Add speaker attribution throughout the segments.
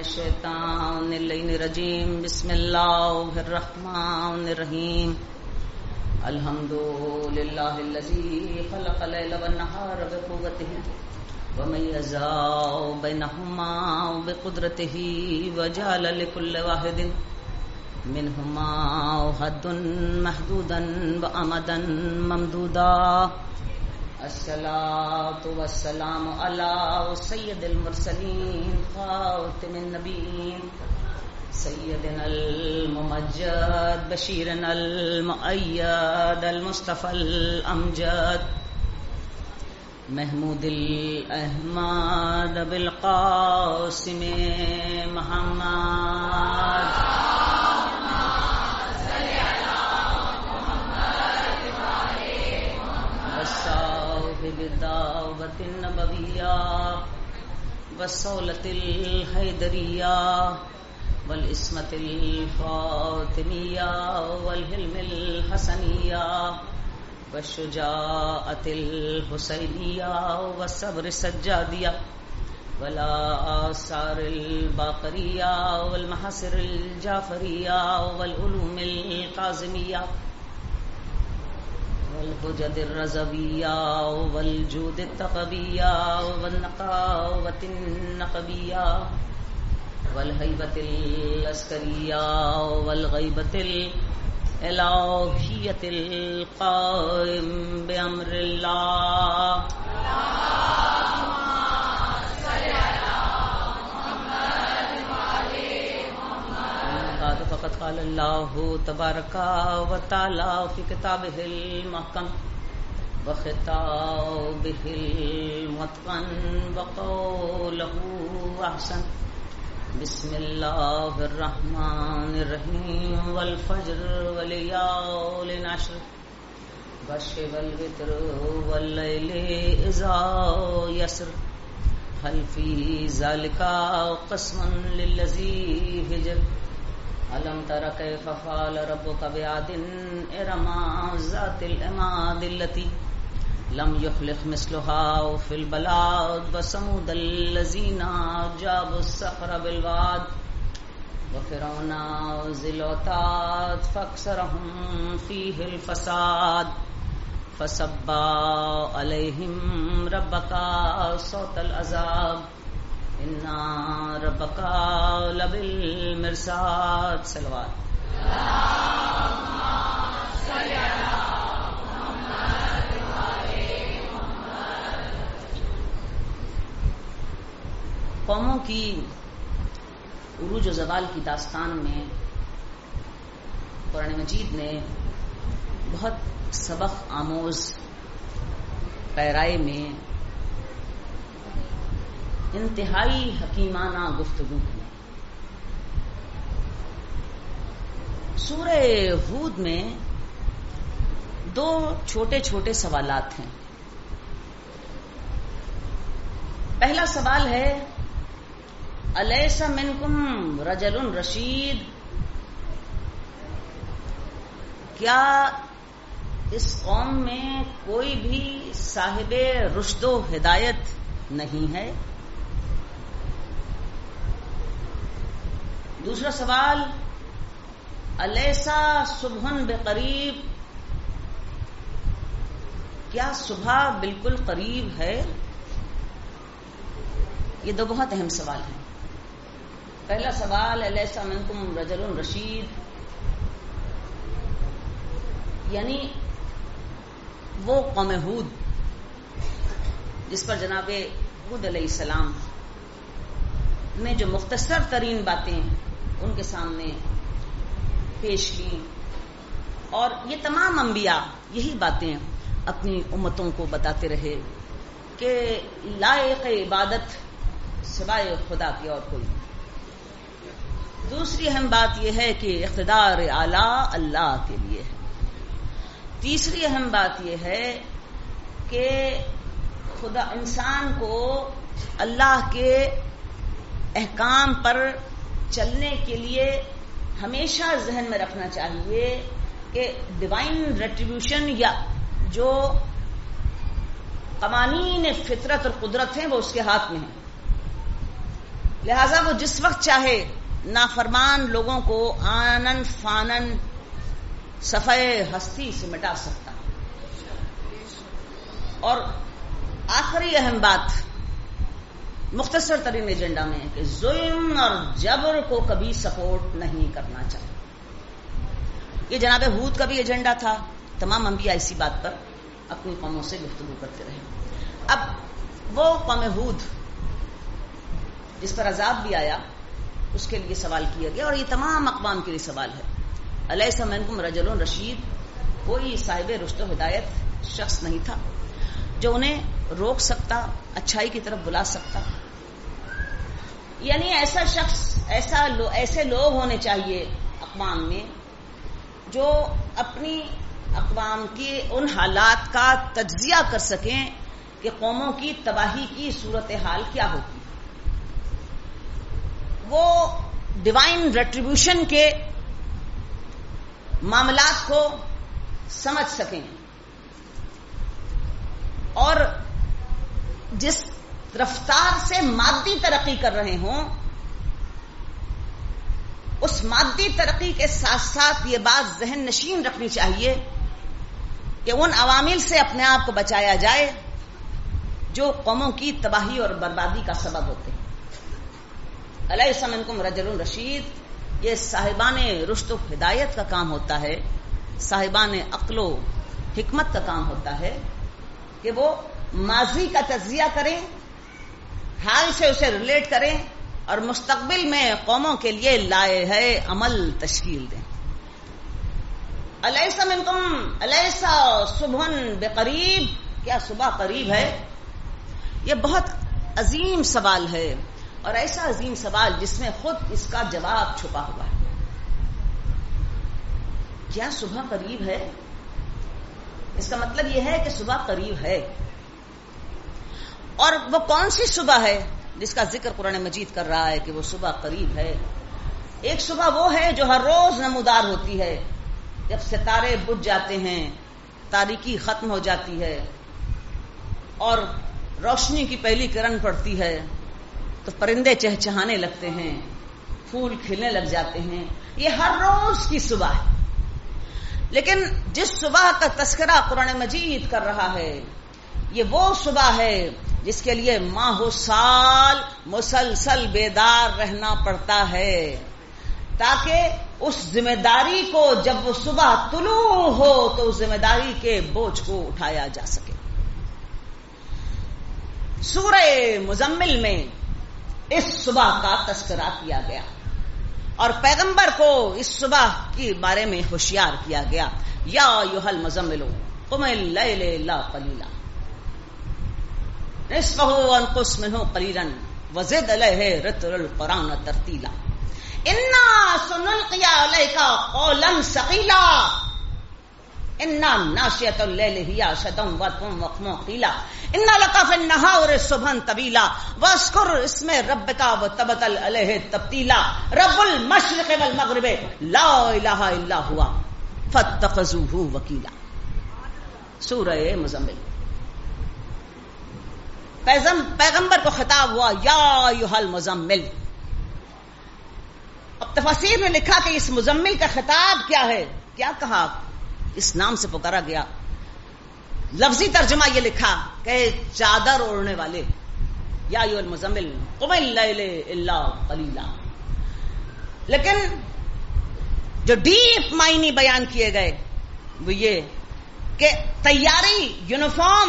Speaker 1: الشیطان اللعین الرجیم بسم اللہ الرحمن الرحیم الحمد للہ الذی خلق اللیل والنہار بقوتہ ومیزا بینہما بقدرتہ وجعل لکل واحد منہما حد محدودا وامدا ممدودا الصلاة والسلام على سید المرسلین خاتم النبیین سیدنا الممجد بشیرنا المؤید المصطفى الامجد محمود الاحمد بالقاسم محمد بالدعوة النبوية والصولة الحيدرية والإسمة الفاطمية والحلم الحسنية والشجاعة الحسينية والصبر السجادية والآثار الباقرية والمحاسر الجعفرية والعلوم القاسمية والحجج الرضوية والجود التقوية والنقاوة النقبية والهيبة العسكرية والغيبة الإلهية القائم بأمر الله فقد قال اللہ تبارک و تعالی فی کتابہ المحکم وخطابہ المتقن وقولہ احسن بسم اللہ الرحمن الرحیم والفجر ولیال عشر والشفع والوتر واللیل اذا یسر هل فی ذلک قسم للذی حجر ألم تر كيف فعل ربك بعاد إرم ذات العماد التي لم يخلق مثلها في البلاد وثمود الذين جابوا الصخر بالواد وفرعون ذي الأوتاد فأكثرهم فيه الفساد فصب عليهم ربك صوت العذاب اِنَّا رَبَّكَ لَبِالْمِرْصَادِ صلوات قوموں کی عروج و زوال کی داستان میں قرآن مجید نے بہت سبق آموز پیرائے میں انتہائی حکیمانہ گفتگو کی. سورہ ہود میں دو چھوٹے چھوٹے سوالات ہیں. پہلا سوال ہے الیس منکم رجل رشید، کیا اس قوم میں کوئی بھی صاحب رشد و ہدایت نہیں ہے؟ دوسرا سوال الیسا صبح بقریب، کیا صبح بالکل قریب ہے؟ یہ دو بہت اہم سوال ہیں. پہلا سوال الیسا منکم رجل رشید، یعنی وہ قوم ہود جس پر جناب ہود علیہ السلام نے جو مختصر ترین باتیں ان کے سامنے پیش کی، اور یہ تمام انبیاء یہی باتیں اپنی امتوں کو بتاتے رہے کہ لائق عبادت سوائے خدا کی اور کوئی. دوسری اہم بات یہ ہے کہ اقتدار اعلیٰ اللہ کے لیے ہے. تیسری اہم بات یہ ہے کہ خدا انسان کو اللہ کے احکام پر چلنے کے لیے ہمیشہ ذہن میں رکھنا چاہیے کہ ڈیوائن ریٹریبیوشن یا جو قوانین فطرت اور قدرت ہیں وہ اس کے ہاتھ میں ہیں. لہذا وہ جس وقت چاہے نافرمان لوگوں کو آنن فانن صفحے ہستی سے مٹا سکتا. اور آخری اہم بات مختصر ترین ایجنڈا میں ہے کہ ظلم اور جبر کو کبھی سپورٹ نہیں کرنا چاہیے. یہ جناب ہود کا بھی ایجنڈا تھا. تمام انبیاء اسی بات پر اپنی قوموں سے گفتگو کرتے رہے. اب وہ قوم ہود جس پر عذاب بھی آیا اس کے لیے سوال کیا گیا، اور یہ تمام اقوام کے لیے سوال ہے. الیس منکم رجل رشید، کوئی صاحب رشد و ہدایت شخص نہیں تھا جو انہیں روک سکتا، اچھائی کی طرف بلا سکتا. یعنی ایسا شخص، ایسے لوگ ہونے چاہیے اقوام میں جو اپنی اقوام کی ان حالات کا تجزیہ کر سکیں کہ قوموں کی تباہی کی صورتحال کیا ہوتی. وہ ڈیوائن ریٹریبیوشن کے معاملات کو سمجھ سکیں اور جس رفتار سے مادی ترقی کر رہے ہوں اس مادی ترقی کے ساتھ ساتھ یہ بات ذہن نشین رکھنی چاہیے کہ ان عوامل سے اپنے آپ کو بچایا جائے جو قوموں کی تباہی اور بربادی کا سبب ہوتے ہیں. الیس منکم رجل رشید، یہ صاحبان رشد و ہدایت کا کام ہوتا ہے، صاحبان عقل و حکمت کا کام ہوتا ہے کہ وہ ماضی کا تجزیہ کریں، حال سے اسے ریلیٹ کریں اور مستقبل میں قوموں کے لیے لائحہ عمل تشکیل دیں. الیس منکم الیس صبح بقریب، کیا صبح قریب ہے؟ یہ بہت عظیم سوال ہے، اور ایسا عظیم سوال جس میں خود اس کا جواب چھپا ہوا ہے. کیا صبح قریب ہے؟ اس کا مطلب یہ ہے کہ صبح قریب ہے. اور وہ کون سی صبح ہے جس کا ذکر قرآن مجید کر رہا ہے کہ وہ صبح قریب ہے؟ ایک صبح وہ ہے جو ہر روز نمودار ہوتی ہے، جب ستارے بجھ جاتے ہیں، تاریکی ختم ہو جاتی ہے اور روشنی کی پہلی کرن پڑتی ہے تو پرندے چہچہانے لگتے ہیں، پھول کھلنے لگ جاتے ہیں. یہ ہر روز کی صبح ہے. لیکن جس صبح کا تذکرہ قرآن مجید کر رہا ہے یہ وہ صبح ہے جس کے لیے ماہ سال مسلسل بیدار رہنا پڑتا ہے تاکہ اس ذمہ داری کو جب وہ صبح طلوع ہو تو اس ذمہ داری کے بوجھ کو اٹھایا جا سکے. سورہ مزمل میں اس صبح کا تذکرہ کیا گیا اور پیغمبر کو اس صبح کے بارے میں ہوشیار کیا گیا. یا ایھا المزمل قم اللیل الا قلیلا نصفہ او انقص منہ قلیلا وزد علیہ رتل القرآن ترتیلا انا سنلقی علیک قولا ثقیلا انا ناشئۃ اللیل ہی اشد وطئا وقیلا انا لک فی النہار صبحا طویلا واذکر اسم ربک وتبتل علیہ تبتیلا رب المشرق والمغرب لا الہ الا هو فاتخذوہ وکیلا. سورہ مزمل. پیغمبر کو خطاب ہوا یا ایھا المزمل. اب تفاسیر نے لکھا کہ اس مزمل کا خطاب کیا ہے، کیا کہا، اس نام سے پکارا گیا. لفظی ترجمہ یہ لکھا کہ چادر اوڑھنے والے، یا ایھا المزمل قم اللیل الا قلیلا. لیکن جو ڈیپ معنی بیان کیے گئے وہ یہ کہ تیاری، یونیفارم،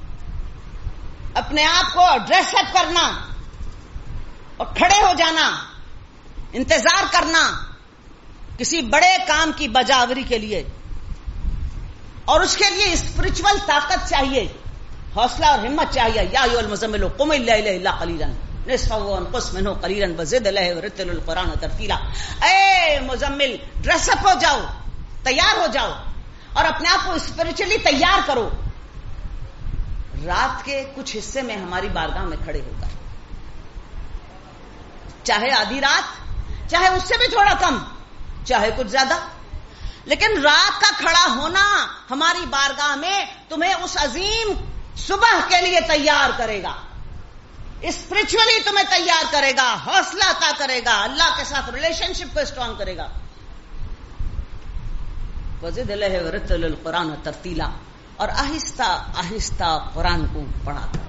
Speaker 1: اپنے آپ کو ڈریس اپ کرنا اور کھڑے ہو جانا، انتظار کرنا کسی بڑے کام کی بجاوری کے لیے، اور اس کے لیے اسپرچول طاقت چاہیے، حوصلہ اور ہمت چاہیے. یا ایھا المزمل قم اللیل الا قلیلا نصفہ وانقص منہ قلیلا وزد علیہ ورتل القرآن ترتیلا. اے مزمل، ڈریس اپ ہو جاؤ، تیار ہو جاؤ اور اپنے آپ کو اسپرچولی تیار کرو. رات کے کچھ حصے میں ہماری بارگاہ میں کھڑے ہو کر، چاہے آدھی رات، چاہے اس سے بھی تھوڑا کم، چاہے کچھ زیادہ، لیکن رات کا کھڑا ہونا ہماری بارگاہ میں تمہیں اس عظیم صبح کے لیے تیار کرے گا. اسپرچولی تمہیں تیار کرے گا، حوصلہ عطا کرے گا، اللہ کے ساتھ ریلیشن شپ کو اسٹرانگ کرے گا. وزد لہ ورتل القرآن ترتیلا، اور آہستہ آہستہ قرآن کو پڑھا کر.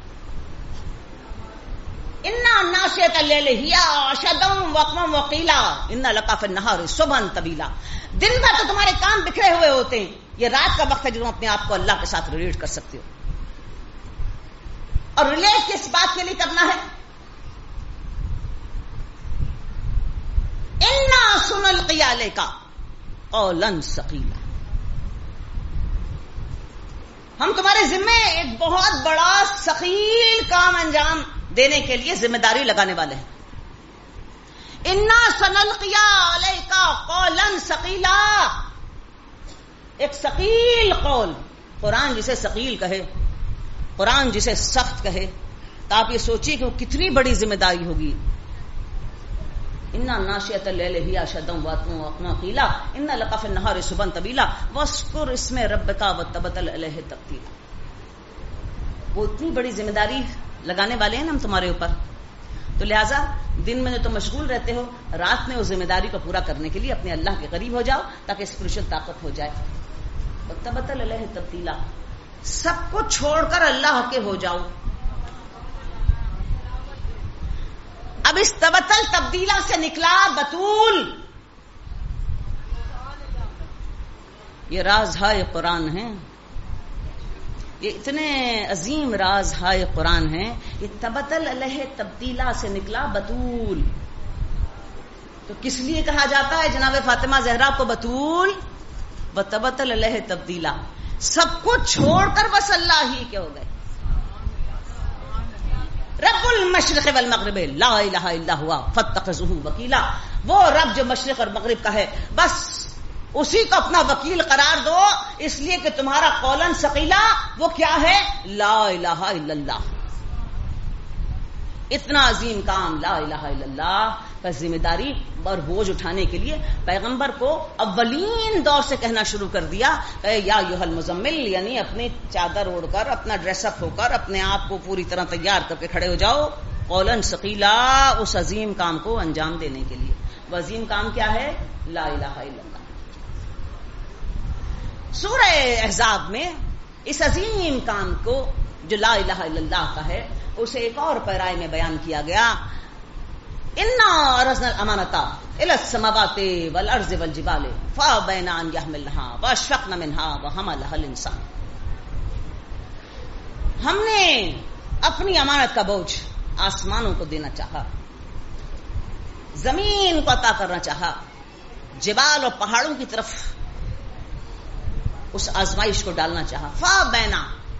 Speaker 1: انا ناشئۃ اللیل ہی اشد وقوا وقیلا ان لک فی النہار صبحا طویلا. دن بھر تو تمہارے کام بکھرے ہوئے ہوتے ہیں، یہ رات کا وقت ہے جو تم اپنے آپ کو اللہ کے ساتھ ریلیٹ کر سکتے ہو. اور ریلیٹ کس بات کے لیے کرنا ہے؟ انا سنلقی علیک قولا ثقیلا، ہم تمہارے ذمے ایک بہت بڑا ثقیل کام انجام دینے کے لیے ذمہ داری لگانے والے ہیں. انا سنلقی علیک قولا ثقیلا، ایک ثقیل قول. قرآن جسے ثقیل کہے، قرآن جسے سخت کہے، تو آپ یہ سوچیے کہ وہ کتنی بڑی ذمہ داری ہوگی. انا ناشئۃ اللیل ہی اشد وقوا وقیلا ان لک فی النہار صبحا طویلا واذکر اسم ربک وتبتل الیہ تبتیلا. وہ اتنی بڑی ذمہ داری لگانے والے ہیں ہم تمہارے اوپر، تو لہٰذا دن میں جو تم مشغول رہتے ہو، رات میں اس ذمہ داری کو پورا کرنے کے لیے اپنے اللہ کے قریب ہو جاؤ تاکہ اسپرچل طاقت ہو جائے. وتبتل الیہ تبتیلا، سب کو چھوڑ کر اللہ کے ہو جاؤ. اب اس تبتل تبدیلا سے نکلا بطول. یہ راز ہائے قرآن ہیں، یہ اتنے عظیم راز ہائے قرآن ہیں. یہ تبتل علیہ تبدیلا سے نکلا بطول. تو کس لیے کہا جاتا ہے جناب فاطمہ زہرا کو بطول؟ وتبتل علیہ تبدیلا، سب کو چھوڑ کر بس اللہ ہی کے ہو گئے. رب المشرق والمغرب لا الہ الا ہوا فاتخذہ وکیلا، وہ رب جو مشرق اور مغرب کا ہے، بس اسی کو اپنا وکیل قرار دو، اس لیے کہ تمہارا قولاً ثقیلا وہ کیا ہے؟ لا الہ الا اللہ. اتنا عظیم کام لا الہ الا اللہ کا ذمہ داری اور بوجھ اٹھانے کے لیے پیغمبر کو اولین دور سے کہنا شروع کر دیا کہ یا ایھا المزمل، یعنی اپنی چادر اوڑھ کر، اپنا ڈریس اپ ہو کر، اپنے آپ کو پوری طرح تیار کر کے کھڑے ہو جاؤ قولاً ثقیلا، اس عظیم کام کو انجام دینے کے لیے. وہ عظیم کام کیا ہے؟ لا الہ الا اللہ. سورہ احزاب میں اس عظیم کام کو جو لا الہ الا اللہ کا ہے، اسے ایک اور پیرائے میں بیان کیا گیا. انا عرضنا الامانۃ الی السماوات والارض والجبال فابین ان یحملنها واشفقن منها وحملها الانسان. ہم نے اپنی امانت کا بوجھ آسمانوں کو دینا چاہا، زمین کو عطا کرنا چاہا، جبال اور پہاڑوں کی طرف اس آزمائش کو ڈالنا چاہا. فابینا،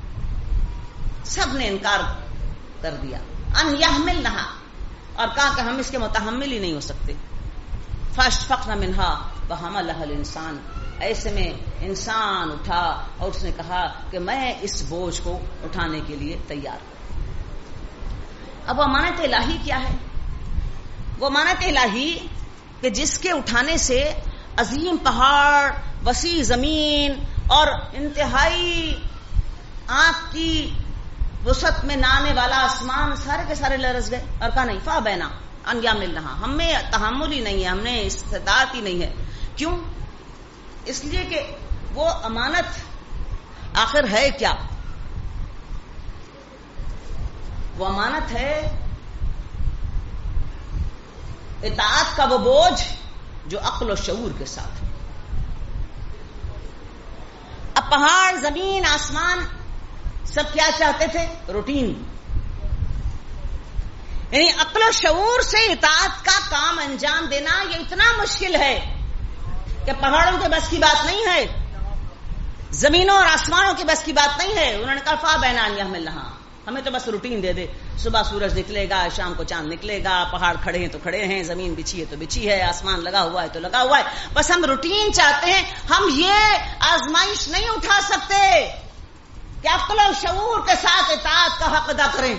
Speaker 1: سب نے انکار کر دیا. ان یحملنها، اور کہا کہ ہم اس کے متحمل ہی نہیں ہو سکتے. فاشفقن منها وحملها الانسان، ایسے میں انسان اٹھا اور اس نے کہا کہ میں اس بوجھ کو اٹھانے کے لیے تیار ہوں. اب وہ امانت الہی کیا ہے؟ وہ امانت الہی کہ جس کے اٹھانے سے عظیم پہاڑ، وسیع زمین اور انتہائی آنکھ کی وسعت میں نہ آنے والا آسمان سارے کے سارے لرز گئے. اور کہا نہیں، فابینا ان یحملنها، ہم میں تحمل ہی نہیں ہے، ہم نے استطاعت ہی نہیں ہے. کیوں؟ اس لیے کہ وہ امانت آخر ہے کیا؟ وہ امانت ہے اطاعت کا وہ بوجھ جو عقل و شعور کے ساتھ. اب پہاڑ، زمین، آسمان سب کیا چاہتے تھے؟ روٹین. یعنی عقل و شعور سے اطاعت کا کام انجام دینا یہ اتنا مشکل ہے کہ پہاڑوں کے بس کی بات نہیں ہے، زمینوں اور آسمانوں کی بس کی بات نہیں ہے. انہوں نے کہا فابین ان یحملنها، ہمیں تو بس روٹین دے دے. صبح سورج نکلے گا، شام کو چاند نکلے گا، پہاڑ کھڑے ہیں تو کھڑے ہیں، زمین بچھی ہے تو بچھی ہے، آسمان لگا ہوا ہے تو لگا ہوا ہے. بس ہم روٹین چاہتے ہیں، ہم یہ آزمائش نہیں اٹھا سکتے کہ عقل و شعور کے ساتھ اطاعت کا حق ادا کریں.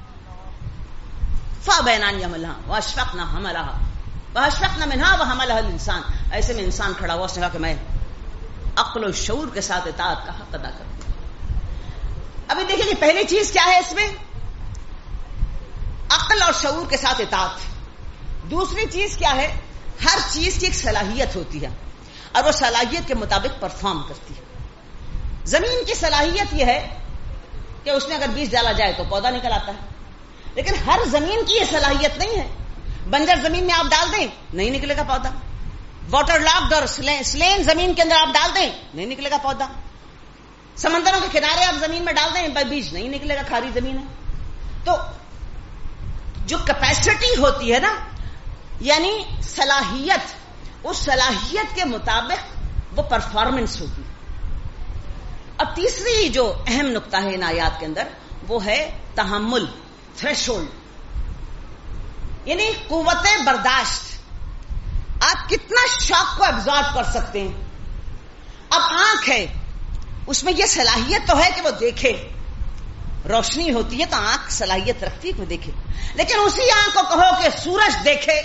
Speaker 1: فابین ان یحملنها واشفقن منها وحملها الانسان. ایسے میں انسان کھڑا ہوا، اس نے کہا کہ میں عقل و شعور کے ساتھ اطاعت کا حق ادا کروں. ابھی دیکھیں کہ پہلی چیز کیا ہے اس میں؟ عقل اور شعور کے ساتھ اطاعت. دوسری چیز کیا ہے؟ ہر چیز کی ایک صلاحیت ہوتی ہے اور وہ صلاحیت کے مطابق پرفارم کرتی ہے. زمین کی صلاحیت یہ ہے کہ اس میں اگر بیج ڈالا جائے تو پودا نکل آتا ہے، لیکن ہر زمین کی یہ صلاحیت نہیں ہے. بنجر زمین میں آپ ڈال دیں نہیں نکلے گا پودا. واٹر لاکڈ اور سلین زمین کے اندر آپ ڈال دیں نہیں نکلے گا پودا. سمندروں کے کنارے آپ زمین میں ڈال دیں بیج نہیں نکلے گا، کھاری زمین ہے. تو جو کیپیسٹی ہوتی ہے نا، یعنی صلاحیت، اس صلاحیت کے مطابق وہ پرفارمنس ہوتی ہے. اب تیسری جو اہم نقطہ ہے ان آیات کے اندر وہ ہے تحمل، تھریشولڈ، یعنی قوت برداشت. آپ کتنا شاک کو ایبزارب کر سکتے ہیں. اب آنکھ ہے، اس میں یہ صلاحیت تو ہے کہ وہ دیکھے، روشنی ہوتی ہے تو آنکھ صلاحیت رکھتی ہے کہ وہ دیکھے، لیکن اسی آنکھ کو کہو کہ سورج دیکھے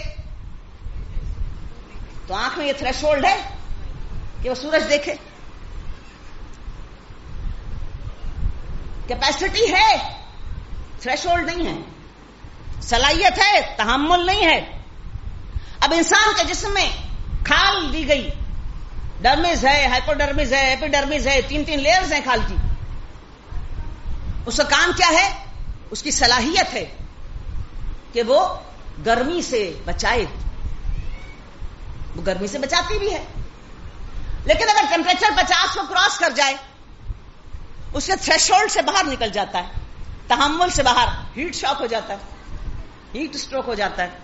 Speaker 1: تو آنکھ میں یہ تھریشولڈ ہے کہ وہ سورج دیکھے؟ کیپیسٹی ہے، تھریشولڈ نہیں ہے. صلاحیت ہے، تحمل نہیں ہے. اب انسان کے جسم میں کھال دی گئی، ڈرمز ہے، ہائپوڈرمز ہے، ایپیڈرمز ہے، 3 لیئرز ہیں کھال کی. اس کا کام کیا ہے؟ اس کی صلاحیت ہے کہ وہ گرمی سے بچائے. وہ گرمی سے بچاتی بھی ہے، لیکن اگر ٹیمپریچر 50 کو کراس کر جائے اس کے تھریشولڈ سے باہر نکل جاتا ہے، تحمل سے باہر، ہیٹ شاک ہو جاتا ہے، ہیٹ اسٹروک ہو جاتا ہے.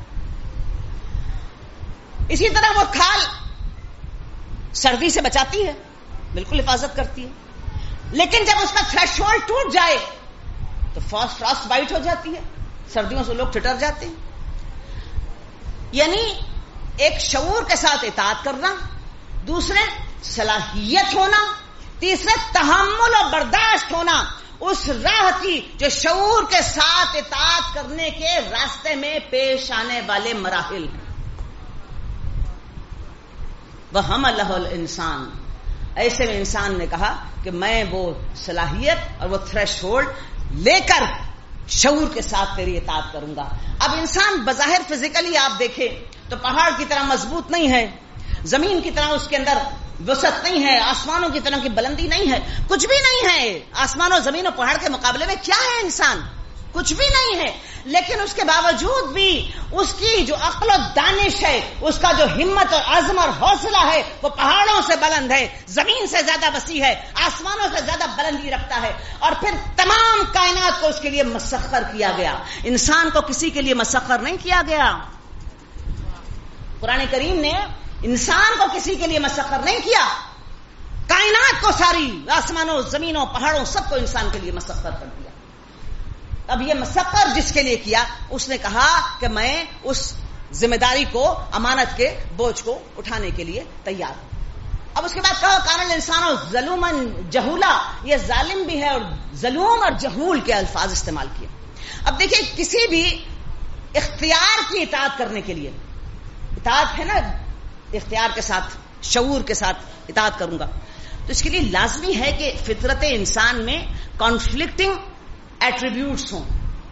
Speaker 1: اسی طرح وہ کھال سردی سے بچاتی ہے، بالکل حفاظت کرتی ہے، لیکن جب اس کا تھریشولڈ ٹوٹ جائے تو فراسٹ بائٹ ہو جاتی ہے، سردیوں سے لوگ ٹھٹر جاتے ہیں. یعنی ایک شعور کے ساتھ اطاعت کرنا، دوسرے صلاحیت ہونا، تیسرے تحمل اور برداشت ہونا اس راہ کی جو شعور کے ساتھ اطاعت کرنے کے راستے میں پیش آنے والے مراحل ہیں. وَحَمَلَهُ الْإِنسَانُ، ایسے میں انسان نے کہا کہ میں وہ صلاحیت اور وہ تھریش ہولڈ لے کر شعور کے ساتھ تیری اطاعت کروں گا. اب انسان بظاہر فزیکلی آپ دیکھیں تو پہاڑ کی طرح مضبوط نہیں ہے، زمین کی طرح اس کے اندر وسعت نہیں ہے، آسمانوں کی طرح کی بلندی نہیں ہے، کچھ بھی نہیں ہے. آسمان و زمین و پہاڑ کے مقابلے میں کیا ہے انسان؟ کچھ بھی نہیں ہے. لیکن اس کے باوجود بھی اس کی جو عقل و دانش ہے، اس کا جو ہمت اور عزم اور حوصلہ ہے وہ پہاڑوں سے بلند ہے، زمین سے زیادہ وسیع ہے، آسمانوں سے زیادہ بلندی رکھتا ہے. اور پھر تمام کائنات کو اس کے لیے مسخر کیا گیا. انسان کو کسی کے لیے مسخر نہیں کیا گیا. قرآن کریم نے انسان کو کسی کے لیے مسخر نہیں کیا، کائنات کو، ساری آسمانوں زمینوں پہاڑوں سب کو انسان کے لیے مسخر کر دیا. اب یہ مسخر جس کے لیے کیا، اس نے کہا کہ میں اس ذمہ داری کو، امانت کے بوجھ کو اٹھانے کے لیے تیار ہوں. اب اس کے بعد کہا کان الانسان ظلوما جہولا، یہ ظالم بھی ہے اور ظلوم اور جہول کے الفاظ استعمال کیے. اب دیکھیں کسی بھی اختیار کی اطاعت کرنے کے لیے، اطاعت ہے نا اختیار کے ساتھ، شعور کے ساتھ اطاعت کروں گا، تو اس کے لیے لازمی ہے کہ فطرت انسان میں کانفلکٹنگ ایٹریبیوٹس ہوں،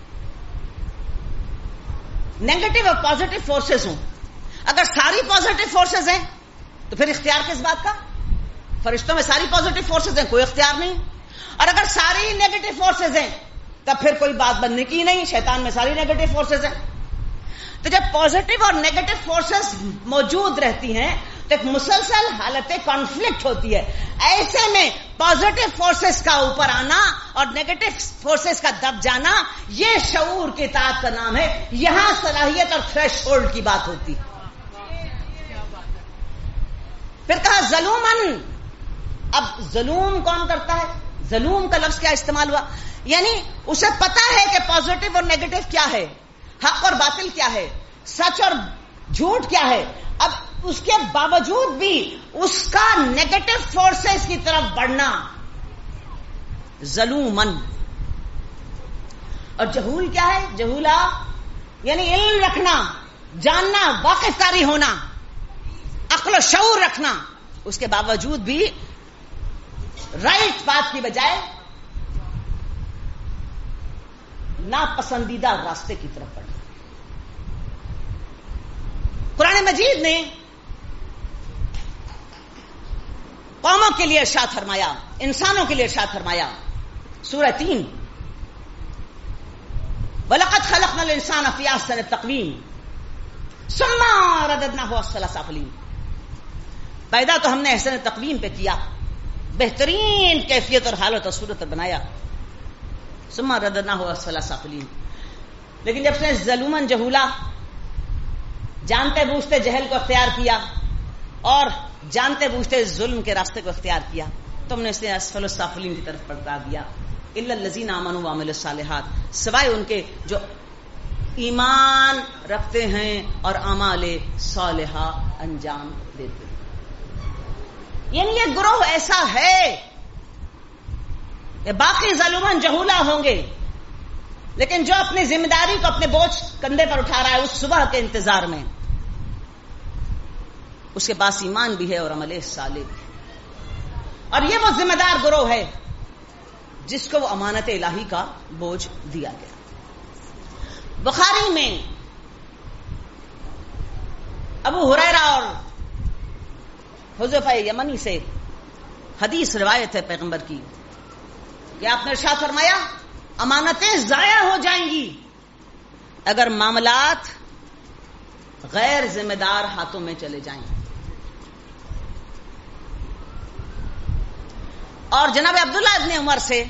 Speaker 1: نیگیٹو اور پازیٹو فورسز ہوں. اگر ساری پازیٹو فورسز ہیں تو پھر اختیار کس بات کا؟ فرشتوں میں ساری پازیٹو فورسز ہیں، کوئی اختیار نہیں. اور اگر ساری نیگیٹو فورسز ہیں تب پھر کوئی بات بننے کی نہیں. شیطان میں ساری نیگیٹو فورسز ہیں. تو جب پازیٹو اور نیگیٹو فورسز موجود رہتی ہیں تو ایک مسلسل حالت کانفلکٹ ہوتی ہے. ایسے میں پازیٹو فورسز کا اوپر آنا اور نیگیٹو فورسز کا دب جانا، یہ شعور کی اطاعت کا نام ہے. یہاں صلاحیت اور تھریش ہولڈ کی بات ہوتی. پھر کہا ظلومن. اب ظلم کون کرتا ہے؟ ظلم کا لفظ کیا استعمال ہوا؟ یعنی اسے پتا ہے کہ پازیٹو اور نیگیٹو کیا ہے، حق اور باطل کیا ہے، سچ اور جھوٹ کیا ہے. اب اس کے باوجود بھی اس کا نیگیٹو فورسز کی طرف بڑھنا ظلومن. اور جہول کیا ہے؟ جہولا یعنی علم رکھنا، جاننا، واقف کاری ہونا، عقل و شعور رکھنا، اس کے باوجود بھی رائٹ بات کی بجائے ناپسندیدہ راستے کی طرف بڑھے. قرآن مجید نے قوموں کے لیے ارشاد فرمایا، انسانوں کے لیے ارشاد فرمایا. سورہ 3 وَلَقَدْ خَلَقْنَا الْإِنسَانَ فِي أَحْسَنِ تَقْوِيمٍ ثُمَّ رَدَدْنَاهُ أَسْفَلَ سَافِلِينَ. پیدا تو ہم نے احسن تقویم پہ کیا، بہترین کیفیت اور حالت اور صورت بنایا. ثُمَّ رَدَدْنَاهُ أَسْفَلَ سَافِلِينَ. لیکن جب اس نے ظلوماً جہولا، جانتے بوجھتے جہل کو اختیار کیا اور جانتے بوجھتے ظلم کے راستے کو اختیار کیا، تو ہم نے اسے اسفل السافلین کی طرف پلٹا دیا. الا الذین آمنوا وعملوا الصالحات، سوائے ان کے جو ایمان رکھتے ہیں اور اعمال صالحہ انجام دیتے ہیں. یعنی یہ گروہ ایسا ہے کہ باقی ظلوماً جہولا ہوں گے، لیکن جو اپنی ذمہ داری کو اپنے بوجھ کندھے پر اٹھا رہا ہے اس صبح کے انتظار میں، اس کے پاس ایمان بھی ہے اور عمل صالح بھی ہے. اور یہ وہ ذمہ دار گروہ ہے جس کو وہ امانت الہی کا بوجھ دیا گیا. بخاری میں ابو ہریرہ اور حذیفہ یمنی سے حدیث روایت ہے پیغمبر کی کہ آپ نے ارشاد فرمایا، امانتیں ضائع ہو جائیں گی اگر معاملات غیر ذمہ دار ہاتھوں میں چلے جائیں. اور جناب عبداللہ ابن عمر سے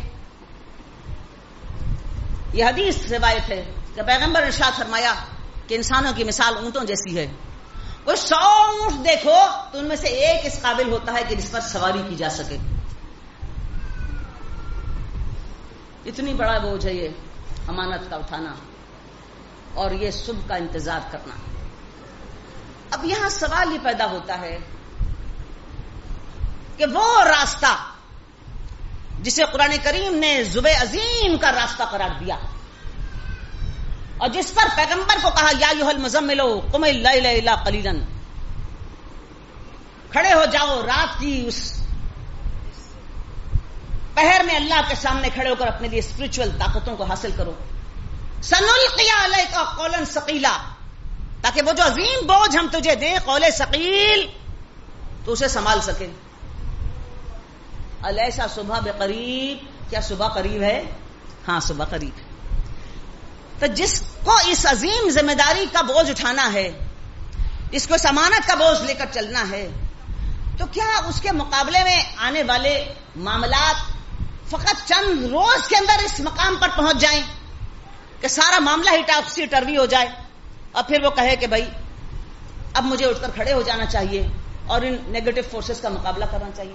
Speaker 1: یہ حدیث روایت ہے کہ پیغمبر نے ارشاد فرمایا کہ انسانوں کی مثال اونٹوں جیسی ہے. کوئی 100 اونٹ دیکھو تو ان میں سے ایک اس قابل ہوتا ہے کہ جس پر سواری کی جا سکے. اتنی بڑا بوجھ ہے یہ امانت کا اٹھانا اور یہ صبح کا انتظار کرنا. اب یہاں سوال یہ پیدا ہوتا ہے کہ وہ راستہ جسے قرآن کریم نے ذب عظیم کا راستہ قرار دیا اور جس پر پیغمبر کو کہا یا ایھا المزمل قم اللیل الا قلیلا، کھڑے ہو جاؤ رات کی اس پہر میں اللہ کے سامنے کھڑے ہو کر اپنے لیے اسپرچول طاقتوں کو حاصل کرو. سنلقی علیک قولا ثقیلا، تاکہ وہ جو عظیم بوجھ ہم تجھے دیں قول ثقیل تو اسے سنبھال سکے. الیسا صبح بقریب، کیا صبح قریب ہے؟ ہاں صبح قریب ہے. تو جس کو اس عظیم ذمہ داری کا بوجھ اٹھانا ہے، اس کو اس امانت کا بوجھ لے کر چلنا ہے، تو کیا اس کے مقابلے میں آنے والے معاملات فقط چند روز کے اندر اس مقام پر پہنچ جائیں کہ سارا معاملہ ہی ٹاپسی ٹروی ہو جائے اور پھر وہ کہے کہ بھائی اب مجھے اٹھ کر کھڑے ہو جانا چاہیے اور ان نیگیٹو فورسز کا مقابلہ کرنا چاہیے؟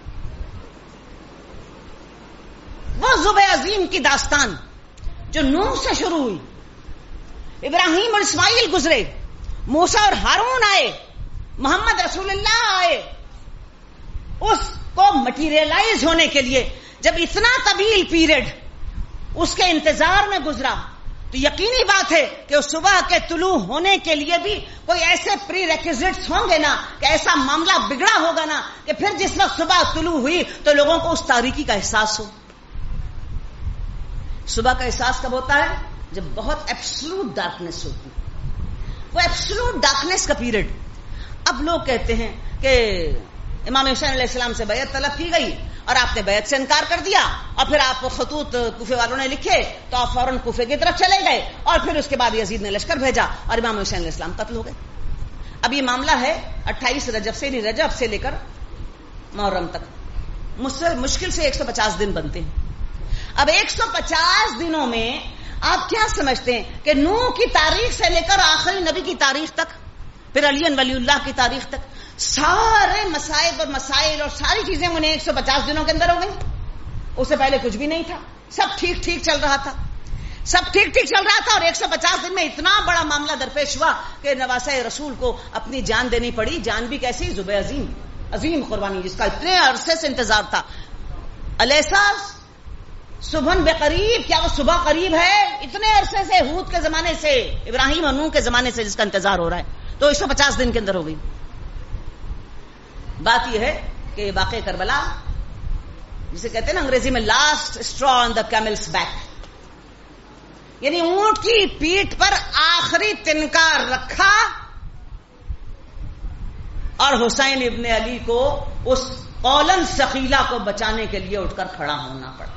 Speaker 1: وہ ذب عظیم کی داستان جو نوح سے شروع ہوئی، ابراہیم اور اسماعیل گزرے، موسیٰ اور ہارون آئے، محمد رسول اللہ آئے، اس کو مٹیریلائز ہونے کے لیے جب اتنا طویل پیریڈ اس کے انتظار میں گزرا تو یقینی بات ہے کہ اس صبح کے طلوع ہونے کے لیے بھی کوئی ایسے پری ریکوزٹس ہوں گے نا کہ ایسا معاملہ بگڑا ہوگا نا کہ پھر جس وقت صبح طلوع ہوئی تو لوگوں کو اس تاریکی کا احساس ہو. صبح کا احساس کب ہوتا ہے؟ جب بہت ایبسلوٹ ڈارکنیس ہوتی. وہ ایبسلوٹ ڈارکنیس کا پیریڈ. اب لوگ کہتے ہیں کہ امام حسین علیہ السلام سے بیعت طلب کی گئی اور آپ نے بیعت سے انکار کر دیا اور پھر آپ خطوط کوفے والوں نے لکھے تو آپ فوراً کوفے کی طرف چلے گئے اور پھر اس کے بعد یزید نے لشکر بھیجا اور امام حسین علیہ السلام قتل ہو گئے. اب یہ معاملہ ہے 28 رجب سے، نہیں رجب سے لے کر محرم تک مشکل سے 150 دن بنتے ہیں. اب 150 دنوں میں آپ کیا سمجھتے ہیں کہ نوح کی تاریخ سے لے کر آخری نبی کی تاریخ تک، پھر علی ولی اللہ کی تاریخ تک سارے مصائب اور مسائل اور ساری چیزیں انہیں 150 دنوں کے اندر ہو گئی؟ اس سے پہلے کچھ بھی نہیں تھا، سب ٹھیک ٹھیک چل رہا تھا، سب ٹھیک ٹھیک چل رہا تھا اور 150 دن میں اتنا بڑا معاملہ درپیش ہوا کہ نواسہ رسول کو اپنی جان دینی پڑی. جان بھی کیسی؟ ذب عظیم، عظیم قربانی جس کا اتنے عرصے سے انتظار تھا. الیسا صبح بقریب، کیا وہ صبح قریب ہے؟ اتنے عرصے سے، ہود کے زمانے سے، ابراہیم اور نوح کے زمانے سے جس کا انتظار ہو رہا ہے، تو 150 دن کے اندر ہو گئی. بات یہ ہے کہ واقع کربلا جسے کہتے ہیں نا انگریزی میں last straw on the camel's back, یعنی اونٹ کی پیٹھ پر آخری تنکا رکھا اور حسین ابن علی کو اس قولاً ثقیلہ کو بچانے کے لیے اٹھ کر کھڑا ہونا پڑا.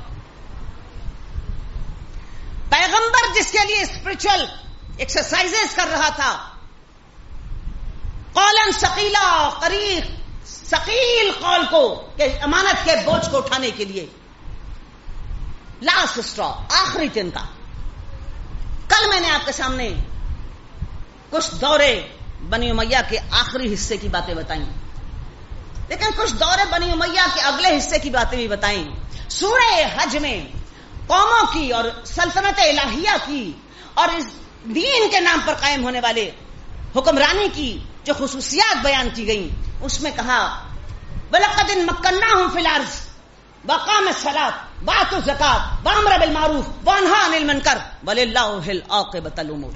Speaker 1: پیغمبر جس کے لیے اسپرچل ایکسرسائزز کر رہا تھا، قولاً ثقیلہ، قریب ثقیل قول کو کہ امانت کے بوجھ کو اٹھانے کے لیے، لاسٹ اسٹرا، آخری تنکا. کل میں نے آپ کے سامنے کچھ دورے بنی امیہ کے آخری حصے کی باتیں بتائیں، لیکن کچھ دورے بنی امیہ کے اگلے حصے کی باتیں بھی بتائیں. سورہ حج میں قوموں کی اور سلطنت الہیہ کی اور اس دین کے نام پر قائم ہونے والے حکمرانی کی جو خصوصیات بیان کی گئیں، اس میں کہا وَلَقَدْ مَكَّنَّاهُمْ فِي الْأَرْضِ وَأَقَامُوا الصَّلَاةَ وَآتَوُا الزَّكَاةَ وَأَمَرُوا بِالْمَعْرُوفِ وَنَهَوْا عَنِ الْمُنكَرِ وَلِلَّهِ الْعَاقِبَةُ الْأُمُورِ.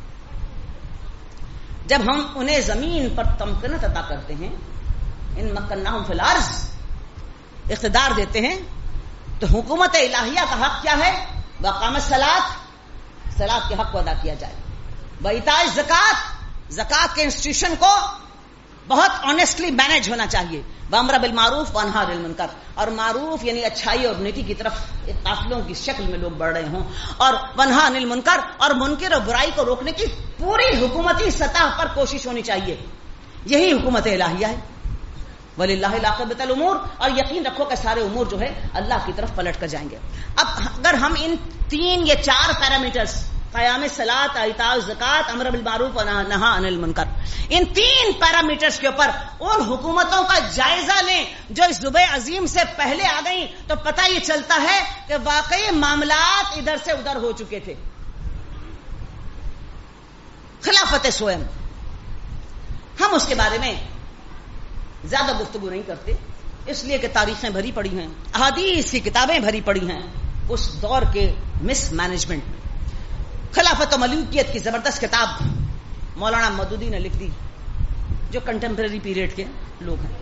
Speaker 1: جب ہم انہیں زمین پر تمکنت عطا کرتے ہیں، ان مکناہم فی الارض، اقتدار دیتے ہیں، تو حکومت الہیہ کا حق کیا ہے؟ وَأَقَامَ الصَّلَاةَ، صلاۃ کے حق کو ادا کیا جائے. وَإِيتَاءِ الزَّکَاۃ، زکات کے انسٹیٹیوشن کو بہت آنےسٹلی مینج ہونا چاہیے. وَأَمْرَ بِالْمَعْرُوفِ وَأَنْهَى عَنِ الْمُنكَرِ، اور معروف یعنی اچھائی اور نیکی کی طرف قافلوں کی شکل میں لوگ بڑھ رہے ہوں، اور وَأَنْهَى عَنِ الْمُنكَرِ، اور منکر اور برائی کو روکنے کی پوری حکومتی سطح پر کوشش ہونی چاہیے. یہی حکومت الہیہ ہے. وَلِلَّهِ الْعَاقِبَةُ الْأُمُورِ، اور یقین رکھو کہ سارے امور جو ہے اللہ کی طرف پلٹ کر جائیں گے. اب اگر ہم ان 3 یا 4 پیرامیٹرز، قیام الصلاۃ، ایتاء الزکات، امر بالمعروف ونہی عن المنکر، ان 3 پیرامیٹرز کے اوپر ان حکومتوں کا جائزہ لیں جو اس صبح عظیم سے پہلے آ گئیں، تو پتہ یہ چلتا ہے کہ واقعی معاملات ادھر سے ادھر ہو چکے تھے. خلافت سوئم، ہم اس کے بارے میں زیادہ گفتگو نہیں کرتے، اس لیے کہ تاریخیں بھری پڑی ہیں، احادیث کی کتابیں بھری پڑی ہیں اس دور کے مس مینجمنٹ. خلافت و ملوکیت کی زبردست کتاب مولانا مودودی نے لکھ دی، جو کنٹمپریری پیریڈ کے لوگ ہیں.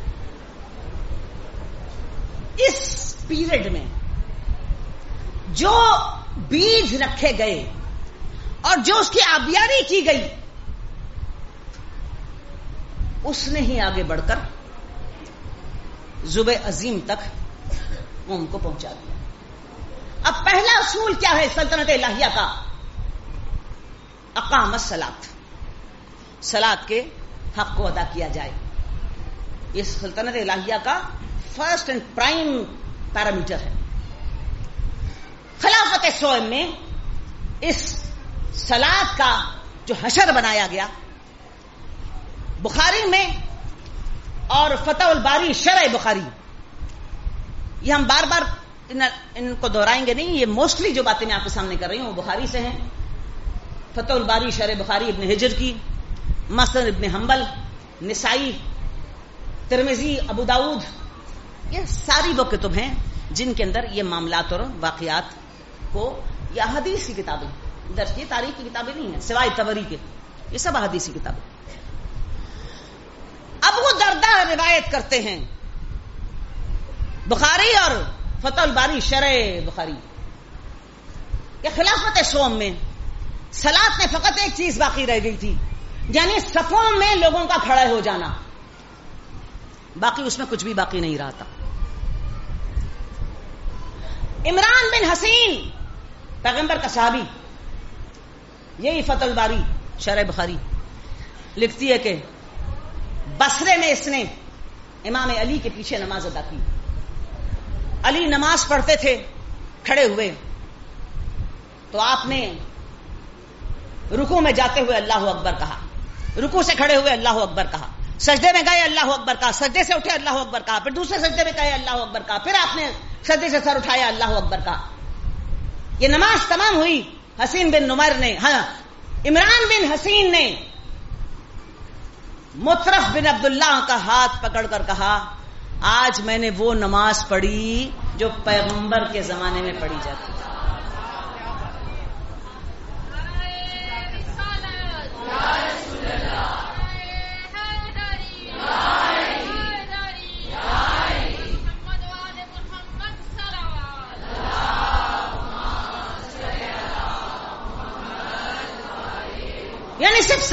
Speaker 1: اس پیریڈ میں جو بیج رکھے گئے اور جو اس کی آبیاری کی گئی، اس نے ہی آگے بڑھ کر صبح عظیم تک قوم کو پہنچا دیا. اب پہلا اصول کیا ہے سلطنت الہیہ کا؟ اقام الصلاۃ، صلاۃ کے حق کو ادا کیا جائے. یہ سلطنت الہیہ کا فرسٹ اینڈ پرائم پیرامیٹر ہے. خلافت سوئم میں اس صلاۃ کا جو حشر بنایا گیا، بخاری میں اور فتح الباری شرح بخاری، یہ ہم بار بار ان کو دہرائیں گے نہیں، یہ موسٹلی جو باتیں میں آپ کے سامنے کر رہی ہوں وہ بخاری سے ہیں. فتح الباری شرح بخاری ابن حجر کی، مسند ابن حنبل، نسائی، ترمذی، ابو داؤد، یہ ساری وہ کتب ہیں جن کے اندر یہ معاملات اور واقعات کو، یہ احادیث کی کتابیں درج کی، تاریخ کی کتابیں نہیں ہیں سوائے طبری کے، یہ سب احادیث کی کتابیں. اب وہ دردہ روایت کرتے ہیں بخاری اور فتح الباری شرح بخاری کہ خلافت سوم میں صلاۃ میں فقط ایک چیز باقی رہ گئی تھی، یعنی صفوں میں لوگوں کا کھڑا ہو جانا، باقی اس میں کچھ بھی باقی نہیں رہا تھا. عمران بن حسین پیغمبر کا صحابی، یہی فتح الباری شرح بخاری لکھتی ہے کہ بصرے میں اس نے امام علی کے پیچھے نماز ادا کی. علی نماز پڑھتے تھے کھڑے ہوئے، تو آپ نے رکوع میں جاتے ہوئے اللہ اکبر کہا، رکوع سے کھڑے ہوئے اللہ اکبر کہا، سجدے میں گئے اللہ اکبر کہا، سجدے سے اٹھے اللہ اکبر کہا، پھر دوسرے سجدے میں گئے اللہ اکبر کہا، پھر آپ نے سجدے سے سر اٹھایا اللہ اکبر کہا. یہ نماز تمام ہوئی. حسین بن نمیر نے، عمران بن حسین نے مطرف بن عبداللہ کا ہاتھ پکڑ کر کہا، آج میں نے وہ نماز پڑھی جو پیغمبر کے زمانے میں پڑھی جاتی تھی.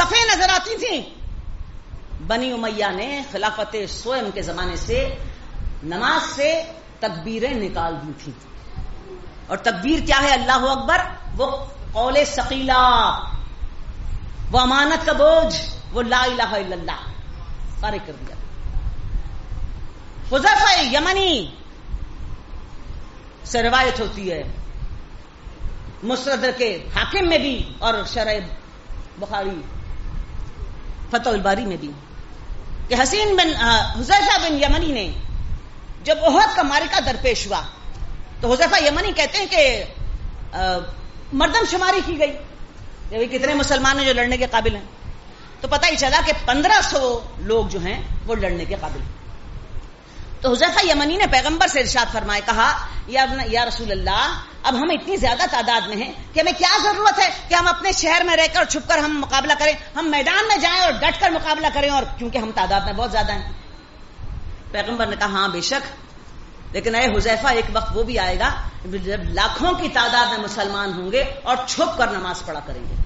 Speaker 1: صفیں نظر آتی تھیں. بنی امیہ نے خلافت سوئم کے زمانے سے نماز سے تکبیریں نکال دی تھی. اور تکبیر کیا ہے؟ اللہ اکبر، وہ قول ثقیلہ، وہ امانت کا بوجھ، وہ لا الہ الا اللہ فارغ کر دیا. حذیفہ یمنی سے روایت ہوتی ہے مستدرک کے حاکم میں بھی اور شرح بخاری فتح الباری میں بھی کہ حذیفہ بن یمنی نے جب احد کا معرکہ درپیش ہوا تو حذیفہ یمنی کہتے ہیں کہ مردم شماری کی گئی، کتنے مسلمان ہیں جو لڑنے کے قابل ہیں، تو پتہ ہی چلا کہ 1500 لوگ جو ہیں وہ لڑنے کے قابل ہیں. تو حذیفہ یمنی نے پیغمبر سے ارشاد فرمائے، کہا یا رسول اللہ، اب ہم اتنی زیادہ تعداد میں ہیں کہ ہمیں کیا ضرورت ہے کہ ہم اپنے شہر میں رہ کر چھپ کر ہم مقابلہ کریں، ہم میدان میں جائیں اور ڈٹ کر مقابلہ کریں، اور کیونکہ ہم تعداد میں بہت زیادہ ہیں. پیغمبر نے کہا ہاں بے شک، لیکن اے حذیفہ ایک وقت وہ بھی آئے گا جب لاکھوں کی تعداد میں مسلمان ہوں گے اور چھپ کر نماز پڑھا کریں گے.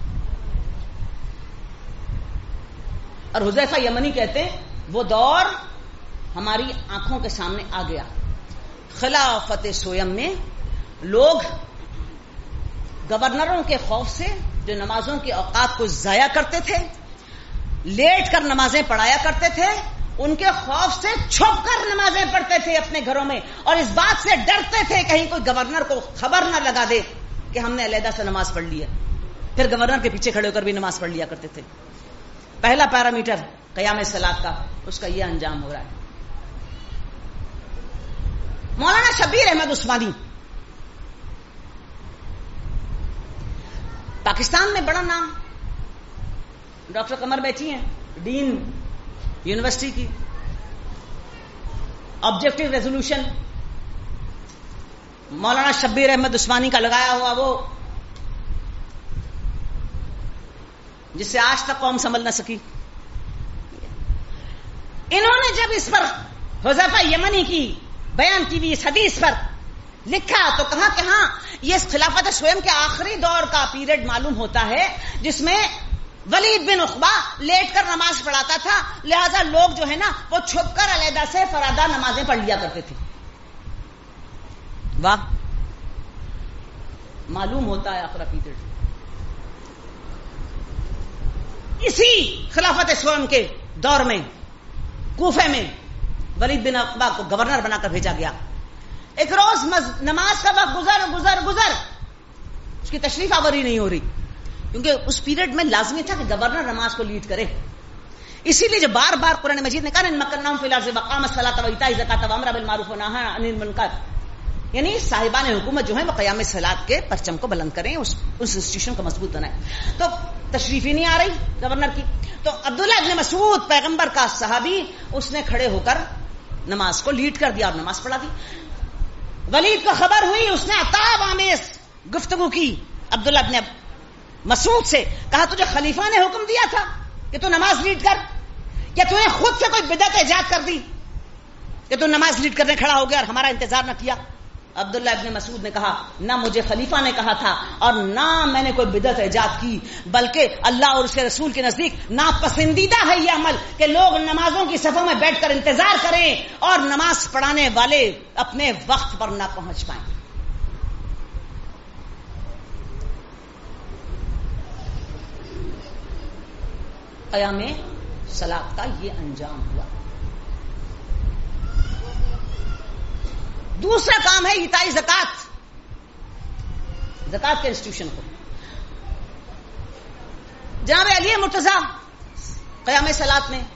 Speaker 1: اور حذیفہ یمنی کہتے ہیں وہ دور ہماری آنکھوں کے سامنے آ گیا. خلافت سویم میں لوگ گورنروں کے خوف سے جو نمازوں کے اوقات کو ضائع کرتے تھے، لیٹ کر نمازیں پڑھایا کرتے تھے، ان کے خوف سے چھپ کر نمازیں پڑھتے تھے اپنے گھروں میں، اور اس بات سے ڈرتے تھے کہیں کوئی گورنر کو خبر نہ لگا دے کہ ہم نے علیحدہ سے نماز پڑھ لی ہے. پھر گورنر کے پیچھے کھڑے ہو کر بھی نماز پڑھ لیا کرتے تھے. پہلا پیرامیٹر قیام صلاۃ کا، اس کا یہ انجام ہو رہا ہے. مولانا شبیر احمد عثمانی پاکستان میں بڑا نام، ڈاکٹر قمر بیٹھی ہیں، ڈین یونیورسٹی کی، آبجیکٹو ریزولوشن مولانا شبیر احمد عثمانی کا لگایا ہوا، وہ جس سے آج تک قوم سنبھل نہ سکی. انہوں نے جب اس پر حذیفہ یمنی کی بیان کی ہوئی اس حدیث پر لکھا تو کہا کہ ہاں یہ خلافت سوئم کے آخری دور کا پیریڈ معلوم ہوتا ہے جس میں ولید بن عقبہ لیٹ کر نماز پڑھاتا تھا، لہذا لوگ جو ہے نا وہ چھپ کر علیحدہ سے فرادہ نمازیں پڑھ لیا کرتے تھے. واہ، معلوم ہوتا ہے آخری پیریڈ. اسی خلافت سوئم کے دور میں کوفے میں ولید بن عقبہ کو گورنر بنا کر بھیجا گیا. ایک روز نماز کا وقت گزر اس کی تشریف آوری نہیں ہو رہی، کیونکہ اس پیریڈ میں لازمی تھا کہ گورنر نماز کو لیڈ کرے. اسی لیے جو بار بار قرآن مجید نے کہا ان مکناہم فی الارض واقاموا الصلاۃ وایتاء الزکاۃ وامر بالمعروف ونہی عن المنکر، یعنی صاحبان حکومت جو ہیں وہ قیام صلاۃ کے پرچم کو بلند کریں، اس انسٹیٹیوشن کو مضبوط بنائیں. تو تشریف ہی نہیں آ رہی گورنر کی. تو عبداللہ ابن مسعود پیغمبر کا صحابی، اس نے کھڑے ہو کر نماز کو لیڈ کر دیا اور نماز پڑھا دی. ولید کو خبر ہوئی، اس نے عتاب آمیز گفتگو کی عبداللہ ابن مسعود سے، کہا تجھے خلیفہ نے حکم دیا تھا کہ تو نماز لیڈ کر، کیا تو نے خود سے کوئی بدعت ایجاد کر دی کہ تو نماز لیڈ کرنے کھڑا ہو گیا اور ہمارا انتظار نہ کیا؟ عبداللہ ابن مسعود نے کہا نہ مجھے خلیفہ نے کہا تھا اور نہ میں نے کوئی بدعت ایجاد کی، بلکہ اللہ اور اس کے رسول کے نزدیک ناپسندیدہ ہے یہ عمل کہ لوگ نمازوں کی صفوں میں بیٹھ کر انتظار کریں اور نماز پڑھانے والے اپنے وقت پر نہ پہنچ پائیں. قیام صلاۃ کا یہ انجام ہوا. دوسرا کام ہے ایتاء زکات، زکات کے انسٹیٹیوشن کو. جناب علی مرتضی قیام صلاۃ میں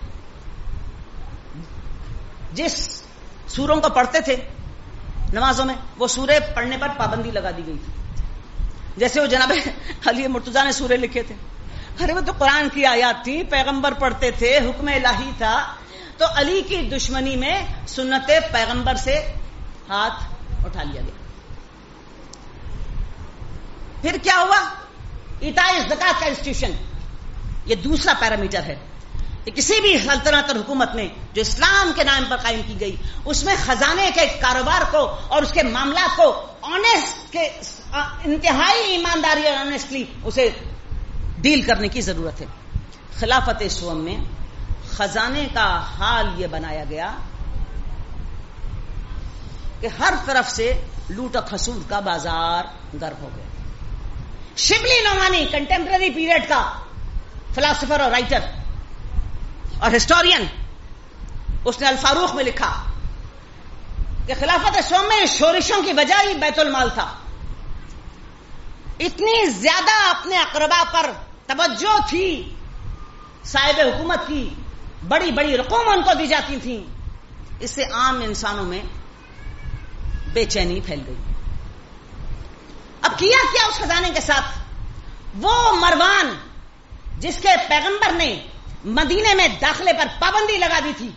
Speaker 1: جس سوروں کو پڑھتے تھے نمازوں میں، وہ سورے پڑھنے پر پابندی لگا دی گئی تھی. جیسے وہ جناب علی مرتضی نے سورے لکھے تھے، ارے وہ تو قرآن کی آیات تھی، پیغمبر پڑھتے تھے، حکم الہی تھا. تو علی کی دشمنی میں سنت پیغمبر سے ہاتھ اٹھا لیا گیا. پھر کیا ہوا؟ ایتاء زکات کا انسٹیٹیوشن، یہ دوسرا پیرامیٹر ہے کہ کسی بھی سلطنت اور حکومت میں جو اسلام کے نام پر قائم کی گئی، اس میں خزانے کے کاروبار کو اور اس کے معاملات کو آنےسٹ کے انتہائی ایمانداری اور آنےسٹلی اسے ڈیل کرنے کی ضرورت ہے. خلافت سوم میں خزانے کا حال یہ بنایا گیا کہ ہر طرف سے لوٹ و کھسوٹ کا بازار گرم ہو گیا. شبلی نعمانی کنٹمپرری پیریڈ کا فلاسفر اور رائٹر اور ہسٹورین، اس نے الفاروق میں لکھا کہ خلافت سوم میں شورشوں کی وجہ ہی بیت المال تھا. اتنی زیادہ اپنے اقربا پر توجہ تھی صاحب حکومت کی، بڑی بڑی رقوم ان کو دی جاتی تھیں، اس سے عام انسانوں میں بے چینی پھیل گئی. اب کیا اس خزانے کے ساتھ؟ وہ مروان جس کے پیغمبر نے مدینے میں داخلے پر پابندی لگا دی تھی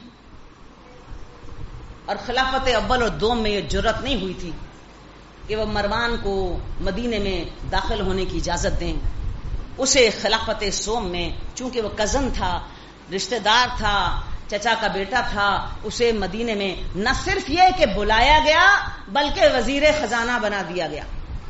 Speaker 1: اور خلافت اول اور دوم میں یہ جرت نہیں ہوئی تھی کہ وہ مروان کو مدینے میں داخل ہونے کی اجازت دیں، اسے خلافت سوم میں چونکہ وہ کزن تھا، رشتہ دار تھا، چچا کا بیٹا تھا، اسے مدینے میں نہ صرف یہ کہ بلایا گیا بلکہ وزیر خزانہ بنا دیا گیا.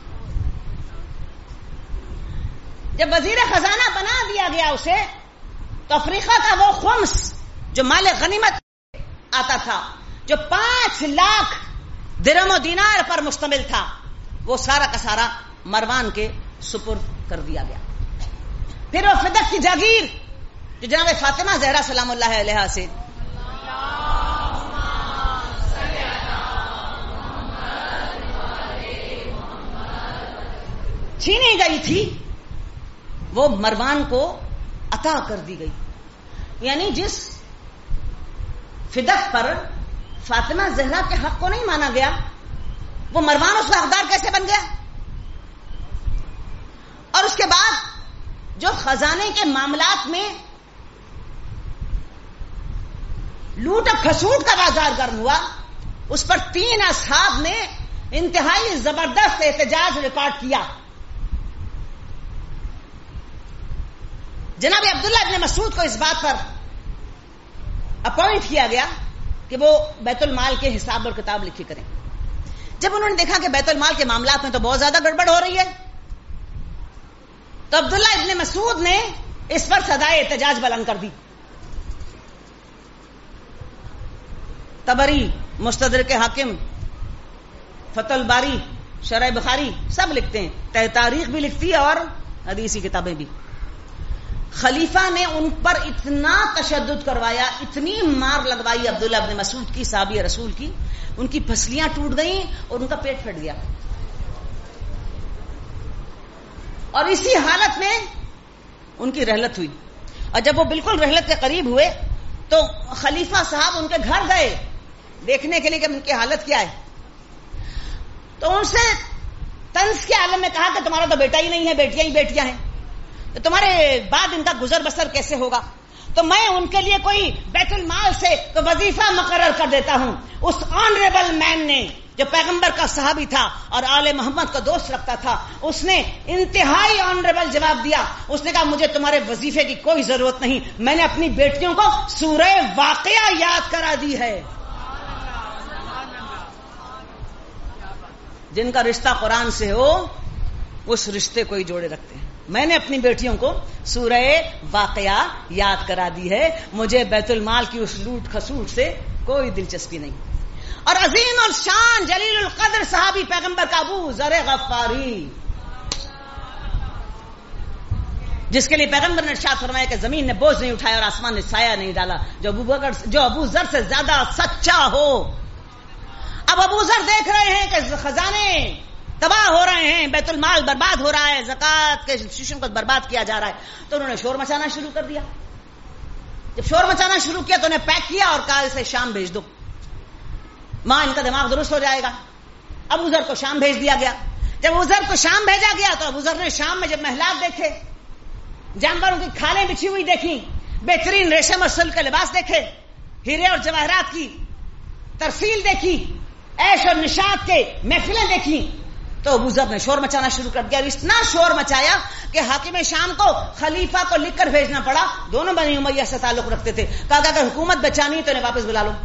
Speaker 1: جب وزیر خزانہ بنا دیا گیا اسے، تو افریقہ کا وہ خمس جو مال غنیمت آتا تھا، جو 5 لاکھ درہم و دینار پر مشتمل تھا، وہ سارا کا سارا مروان کے سپرد کر دیا گیا. پھر وہ فدق کی جاگیر جو جناب فاطمہ زہرا سلام اللہ علیہا سے چھینی گئی تھی، وہ مروان کو عطا کر دی گئی. یعنی جس فدق پر فاطمہ زہرا کے حق کو نہیں مانا گیا، وہ مروان اس کا حقدار کیسے بن گیا؟ اور اس کے بعد جو خزانے کے معاملات میں لوٹ و کھسوٹ کا بازار گرم ہوا، اس پر 3 اصحاب نے انتہائی زبردست احتجاج ریکارڈ کیا. جناب عبداللہ ابن مسعود کو اس بات پر اپوائنٹ کیا گیا کہ وہ بیت المال کے حساب اور کتاب لکھی کریں. جب انہوں نے دیکھا کہ بیت المال کے معاملات میں تو بہت زیادہ گڑبڑ ہو رہی ہے، تو عبداللہ ابن مسعود نے اس پر صدائے احتجاج بلند کر دی. طبری، مستدرک حاکم، فتح الباری، شرح بخاری سب لکھتے ہیں، تاریخ بھی لکھتی ہے اور حدیثی کتابیں بھی. خلیفہ نے ان پر اتنا تشدد کروایا، اتنی مار لگوائی عبداللہ ابن مسعود کی، صحابی رسول کی، ان کی پسلیاں ٹوٹ گئیں اور ان کا پیٹ پھٹ گیا. اور اسی حالت میں ان کی رحلت ہوئی. اور جب وہ بالکل رحلت کے قریب ہوئے تو خلیفہ صاحب ان کے گھر گئے دیکھنے کے لیے کہ ان کی حالت کیا ہے. تو ان سے طنز کے عالم میں کہا کہ تمہارا تو بیٹا ہی نہیں ہے، بیٹیاں ہی بیٹیاں ہیں، تو تمہارے بعد ان کا گزر بسر کیسے ہوگا؟ تو میں ان کے لیے کوئی بیت المال سے تو وظیفہ مقرر کر دیتا ہوں. اس آنریبل مین نے جو پیغمبر کا صحابی تھا اور آل محمد کا دوست رکھتا تھا، اس نے انتہائی آنریبل جواب دیا. اس نے کہا مجھے تمہارے وظیفے کی کوئی ضرورت نہیں، میں نے اپنی بیٹیوں کو سورہ واقعہ یاد کرا دی ہے. جن کا رشتہ قرآن سے ہو اس رشتے کو ہی جوڑے رکھتے ہیں. میں نے اپنی بیٹیوں کو سورہ واقعہ یاد کرا دی ہے، مجھے بیت المال کی اس لوٹ کھسوٹ سے کوئی دلچسپی نہیں. اور عظیم الشان جلیل القدر صحابی پیغمبر کا ابو ذر غفاری، جس کے لیے پیغمبر نے ارشاد فرمایا کہ زمین نے بوجھ نہیں اٹھایا اور آسمان نے سایہ نہیں ڈالا جو ابو ذر سے زیادہ سچا ہو. اب ابو ذر دیکھ رہے ہیں کہ خزانے تباہ ہو رہے ہیں، بیت المال برباد ہو رہا ہے، زکات کے انسٹیٹیوشن کو برباد کیا جا رہا ہے، تو انہوں نے شور مچانا شروع کر دیا. جب شور مچانا شروع کیا تو انہیں پیک کیا اور کہا اسے شام بھیج دو، ماں ان کا دماغ درست ہو جائے گا. ابو ذر کو شام بھیج دیا گیا. جب ابو ذر کو شام بھیجا گیا تو ابو ذر نے شام میں جب محلات دیکھے، جانوروں کی کھالیں بچھی ہوئی دیکھی، بہترین ریشم اور سلک کے لباس دیکھے، ہیرے اور جواہرات کی ترسیل دیکھی، عیش اور نشاط کے محفلیں دیکھی، تو ابو ذر نے شور مچانا شروع کر دیا. اور اتنا شور مچایا کہ حاکم شام کو خلیفہ کو لکھ کر بھیجنا پڑا. دونوں بنی امیہ سے تعلق رکھتے تھے. کہا کہ اگر حکومت بچانی تو انہیں واپس بلا لو.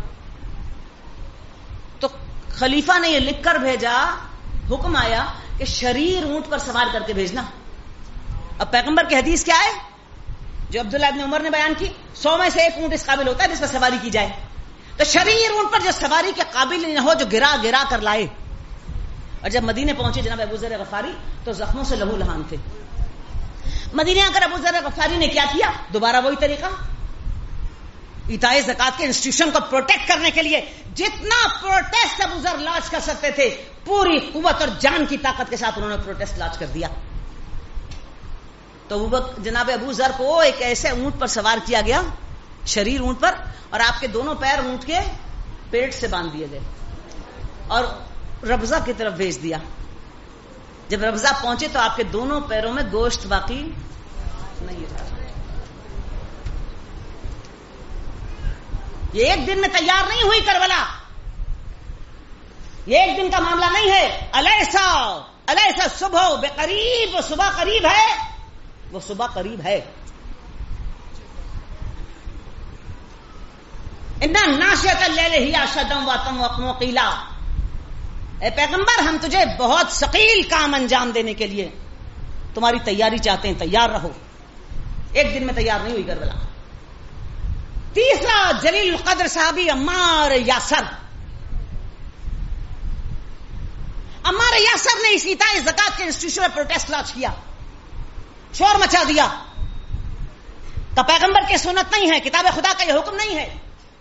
Speaker 1: تو خلیفہ نے یہ لکھ کر بھیجا، حکم آیا کہ شریر اونٹ پر سوار کر کے بھیجنا. اب پیغمبر کی حدیث کیا ہے؟ جو عبداللہ ابن عمر نے بیان کی 100 میں سے 1 اونٹ اس قابل ہوتا ہے جس پر سواری کی جائے. تو شریر اونٹ پر جو سواری کے قابل نہ ہو، جو گرا گرا کر لائے. اور جب مدینے پہنچے جناب ابو ذر غفاری تو زخموں سے لہو لہان تھے. مدینے آ کر ابو ذر غفاری نے کیا کیا؟ دوبارہ وہی طریقہ، ایتائے زکات کے انسٹیٹیوشن کو پروٹیکٹ کرنے کے لیے جتنا پروٹیسٹ ابو ذر لانچ کر سکتے تھے پوری قوت اور جان کی طاقت کے ساتھ انہوں نے پروٹیسٹ لانچ کر دیا. تو جناب ابو ذر کو ایک ایسے اونٹ پر سوار کیا گیا، شریر اونٹ پر، اور آپ کے دونوں پیر اونٹ کے پیٹ سے باندھ دیے گئے اور ربضہ کی طرف بھیج دیا. جب ربضہ پہنچے تو آپ کے دونوں پیروں میں گوشت باقی نہیں تھا. یہ ایک دن میں تیار نہیں ہوئی کربلا، یہ ایک دن کا معاملہ نہیں ہے. الیسا صبح بقریب، وہ صبح قریب ہے، وہ صبح قریب ہے. انا ناشئۃ اللیل ہی اشد وطم قیلا، اے پیغمبر ہم تجھے بہت ثقیل کام انجام دینے کے لیے تمہاری تیاری چاہتے ہیں، تیار رہو. ایک دن میں تیار نہیں ہوئی کربلا. تیسرا جلیل القدر صحابی عمار یاسر. عمار یاسر نے اس ایتائے زکات کے انسٹیٹیوشن میں پروٹیسٹ لانچ کیا، شور مچا دیا. تو پیغمبر کی سنت نہیں ہے، کتاب خدا کا یہ حکم نہیں ہے.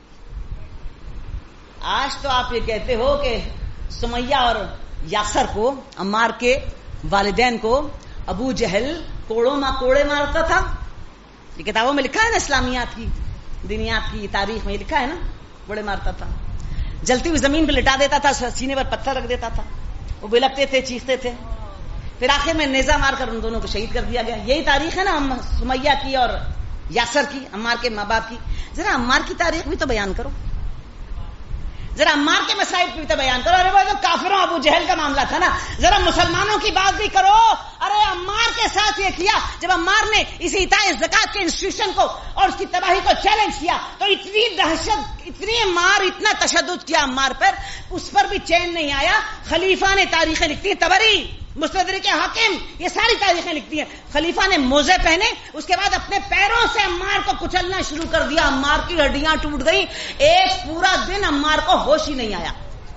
Speaker 1: آج تو آپ یہ کہتے ہو کہ سمیہ اور یاسر کو، عمار کے والدین کو، ابو جہل کوڑے مارتا تھا. یہ کتابوں میں لکھا ہے نا، اسلامیات کی، دینیات کی تاریخ میں لکھا ہے نا، کوڑے مارتا تھا. جلتی ہوئی زمین پہ لٹا دیتا تھا، سینے پر پتھر رکھ دیتا تھا، وہ بلکتے تھے، چیختے تھے. پھر آخر میں نیزہ مار کر ان دونوں کو شہید کر دیا گیا. یہی تاریخ ہے نا سمیہ کی اور یاسر کی، عمار کے ماں باپ کی. ذرا عمار کی تاریخ بھی تو بیان کرو، ذرا عمار کے مسائل بھی تو بیان کرو. ارے وہ تو کافروں ابو جہل کا معاملہ تھا نا، ذرا مسلمانوں کی بات بھی کرو. ارے عمار کے ساتھ یہ کیا، جب عمار نے اس ایتائے زکات کے انسٹیٹیوشن کو اور اس کی تباہی کو چیلنج کیا تو اتنی دہشت، اتنی مار، اتنا تشدد کیا عمار پر، اس پر بھی چین نہیں آیا. خلیفہ نے تاریخیں لکھتی ہیں، طبری، مستدرک حاکم، یہ ساری تاریخیں لکھتی ہیں. خلیفہ نے موزے پہنے، اس کے بعد اپنے پیروں سے عمار کو کچلنا شروع کر دیا. عمار کی ہڈیاں ٹوٹ گئیں. ایک پورا دن عمار کو ہوش ہی نہیں آیا.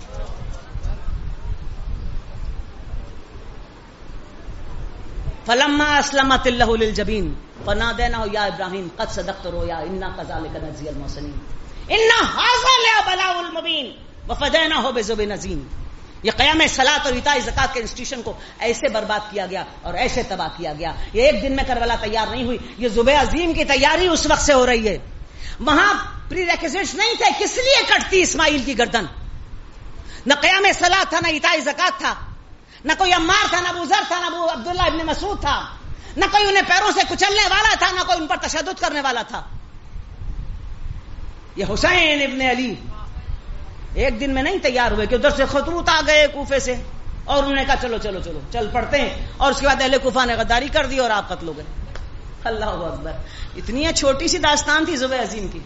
Speaker 1: فلما اسلمت اللہ للجبین فنادیناہ یا ابراہیم قد صدقت رؤیا انا کذلک نجزی المحسنین ان ھذا لبلاء المبین وفدیناہ بذبح عظیم. یہ قیام صلاۃ اور ایتاء زکات کے انسٹیٹیوشن کو ایسے برباد کیا گیا اور ایسے تباہ کیا گیا. یہ ایک دن میں کربلا تیار نہیں ہوئی. یہ ذبح عظیم کی تیاری اس وقت سے ہو رہی ہے. وہاں پری ریکوزٹس نہیں تھے، کس لیے کٹتی اسماعیل کی گردن؟ نہ قیام صلاۃ تھا، نہ ایتاء زکات تھا، نہ کوئی عمار تھا، نہ ابو ذر تھا، نہ ابو عبداللہ ابن مسعود تھا، نہ کوئی انہیں پیروں سے کچلنے والا تھا، نہ کوئی ان پر تشدد کرنے والا تھا. یہ حسین ابن علی ایک دن میں نہیں تیار ہوئے کہ ادھر سے خطوط آ گئے کوفے سے اور انہوں نے کہا چلو چلو چلو چل پڑتے ہیں، اور اس کے بعد اہل کوفہ نے غداری کر دی اور آپ قتل ہو گئے. اللہ اکبر. اتنی چھوٹی سی داستان تھی ذبح عظیم کی.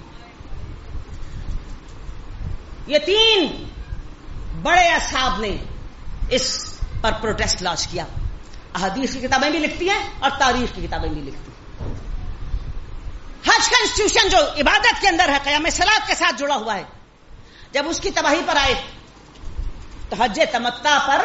Speaker 1: یہ 3 بڑے اصحاب نے اس پر پروٹیسٹ لانچ کیا. احادیث کی کتابیں بھی لکھتی ہیں اور تاریخ کی کتابیں بھی لکھتی ہیں. حج کا انسٹیٹیوشن جو عبادت کے اندر ہے، قیام صلاۃ کے ساتھ جڑا ہوا ہے، جب اس کی تباہی پر آئے تو حج تمتع پر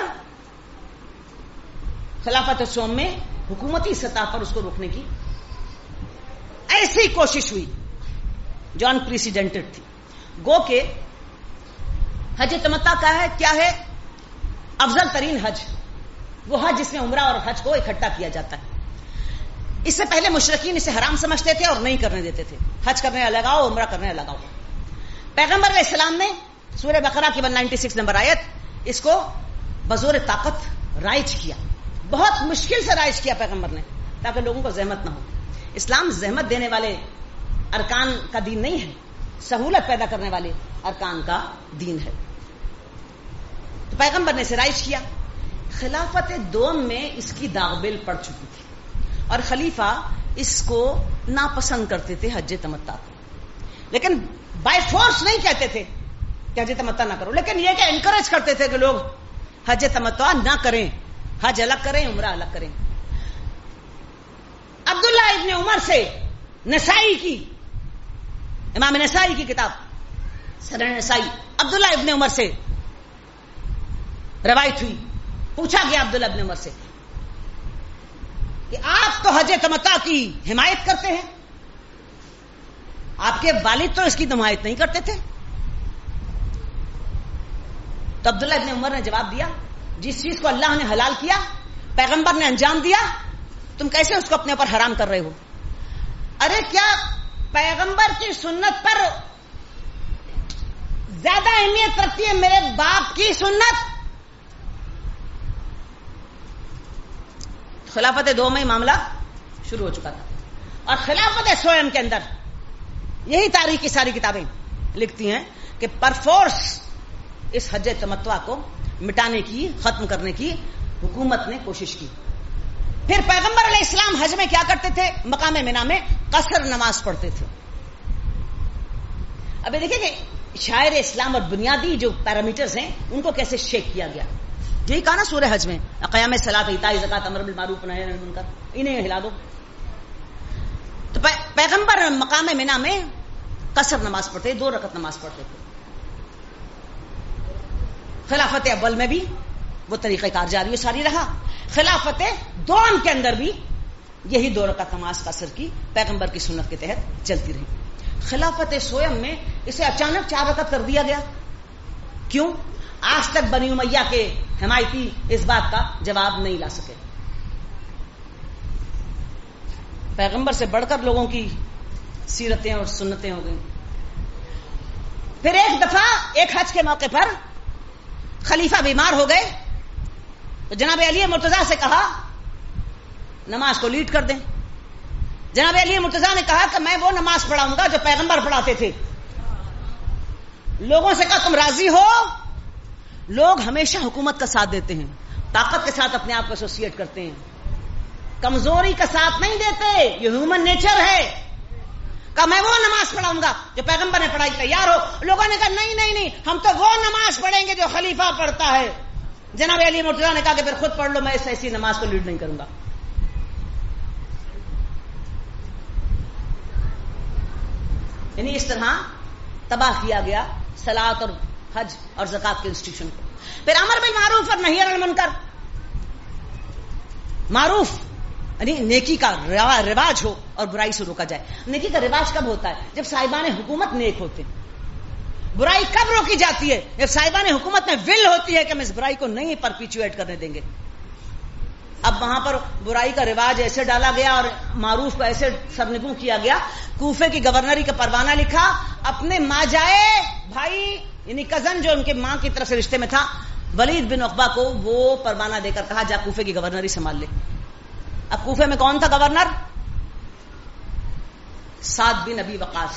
Speaker 1: خلافت عثمان میں حکومتی سطح پر اس کو روکنے کی ایسی کوشش ہوئی جو انپریسیڈنٹڈ تھی. گو کہ حج تمتع کیا ہے؟ افضل ترین حج، وہ حج جس میں عمرہ اور حج کو اکٹھا کیا جاتا ہے. اس سے پہلے مشرکین اسے حرام سمجھتے تھے اور نہیں کرنے دیتے تھے. حج کرنے الگ آؤ، عمرہ کرنے الگ آؤ. پیغمبر علیہ السلام نے سورہ بقرہ کی 196 نمبر آیت اس کو بزور طاقت رائج کیا. بہت مشکل سے رائج کیا پیغمبر نے تاکہ لوگوں کو زحمت نہ ہو. اسلام زحمت دینے والے ارکان کا دین نہیں ہے، سہولت پیدا کرنے والے ارکان کا دین ہے. تو پیغمبر نے اسے رائج کیا. خلافت دوم میں اس کی داغ بیل پڑ چکی تھی اور خلیفہ اس کو ناپسند کرتے تھے حج تمتع کو. لیکن بائی فورس نہیں کہتے تھے کہ حج تمتع نہ کرو، لیکن یہ کہ انکریج کرتے تھے کہ لوگ حج تمتع نہ کریں، حج الگ کریں، عمرہ الگ کریں. عبداللہ ابن عمر سے نسائی کی، امام نسائی کی کتاب سنن نسائی، عبداللہ ابن عمر سے روایت ہوئی، پوچھا گیا عبداللہ ابن عمر سے کہ آپ تو حج تمتع کی حمایت کرتے ہیں، آپ کے والد تو اس کی حمایت نہیں کرتے تھے؟ تو عبداللہ ابن عمر نے جواب دیا، جس چیز کو اللہ نے حلال کیا، پیغمبر نے انجام دیا، تم کیسے اس کو اپنے اوپر حرام کر رہے ہو؟ ارے کیا پیغمبر کی سنت پر زیادہ اہمیت رکھتی ہے میرے باپ کی سنت؟ خلافت دو میں معاملہ شروع ہو چکا تھا، اور خلافت سوئم کے اندر یہی تاریخ کی ساری کتابیں لکھتی ہیں کہ پرفورس اس حج تمتع کو مٹانے کی، ختم کرنے کی حکومت نے کوشش کی۔ پھر پیغمبر علیہ السلام حج میں کیا کرتے تھے؟ مقام منا میں قصر نماز پڑھتے تھے۔ ابھی دیکھیں کہ شاعر اسلام اور بنیادی جو پیرامیٹرز ہیں ان کو کیسے شیک کیا گیا۔ یہی کہا نا سورہ حج میں، قیام صلاۃ، ایتاء زکات، امر بالمعروف نہی عن المنکر، انہیں ہلا دو۔ تو پیغمبر مقام منا میں قصر نماز پڑھتے، 2 رکعت نماز پڑھتے تھے۔ خلافت اول میں بھی وہ طریقہ کار جاری و ساری رہا، خلافت دوم کے اندر بھی یہی 2 رکعت نماز قصر کی پیغمبر کی سنت کے تحت چلتی رہی۔ خلافت سوئم میں اسے اچانک 4 رکعت کر دیا گیا، کیوں؟ آج تک بنی امیہ کے حمایتی اس بات کا جواب نہیں لا سکے۔ پیغمبر سے بڑھ کر لوگوں کی سیرتیں اور سنتیں ہو گئیں۔ پھر ایک دفعہ ایک حج کے موقع پر خلیفہ بیمار ہو گئے تو جناب علی مرتضیٰ سے کہا نماز کو لیڈ کر دیں۔ جناب علی مرتضیٰ نے کہا کہ میں وہ نماز پڑھاؤں گا جو پیغمبر پڑھاتے تھے۔ لوگوں سے کہا تم راضی ہو؟ لوگ ہمیشہ حکومت کا ساتھ دیتے ہیں، طاقت کے ساتھ اپنے آپ کو ایسوسیٹ کرتے ہیں، کمزوری کا ساتھ نہیں دیتے، یہ ہیومن نیچر ہے۔ کہا میں وہ نماز پڑھاؤں گا جو پیغمبر نے پڑھائی، تیار ہو؟ لوگوں نے کہا نہیں نہیں نہیں، ہم تو وہ نماز پڑھیں گے جو خلیفہ پڑھتا ہے۔ جناب علی مرتضیٰ نے کہا کہ پھر خود پڑھ لو، میں ایسی نماز کو لیڈ نہیں کروں گا۔ یعنی اس طرح تباہ کیا گیا صلاۃ اور حج اور زکات کے انسٹیٹیوشن کو۔ پھر امر بالمعروف اور نہی عن المنکر، معروف یعنی نیکی کا رواج ہو اور برائی سے روکا جائے۔ نیکی کا رواج کب ہوتا ہے؟ جب صاحبان حکومت نیک ہوتے ہیں۔ برائی کب روکی جاتی ہے؟ جب صاحبان حکومت میں ول ہوتی ہے کہ ہم اس برائی کو نہیں پرپیچویٹ کرنے دیں گے۔ اب وہاں پر برائی کا رواج ایسے ڈالا گیا اور معروف کو ایسے سرنگوں کیا گیا، کوفے کی گورنری کا پروانہ لکھا، اپنے ماجائے بھائی یعنی کزن جو ان کے ماں کی طرف سے رشتے میں تھا، ولید بن عقبہ کو وہ پروانہ دے کر کہا جا کوفے کی گورنری سنبھال لے۔ اب کوفے میں کون تھا گورنر؟ سعد بن ابی وقاص،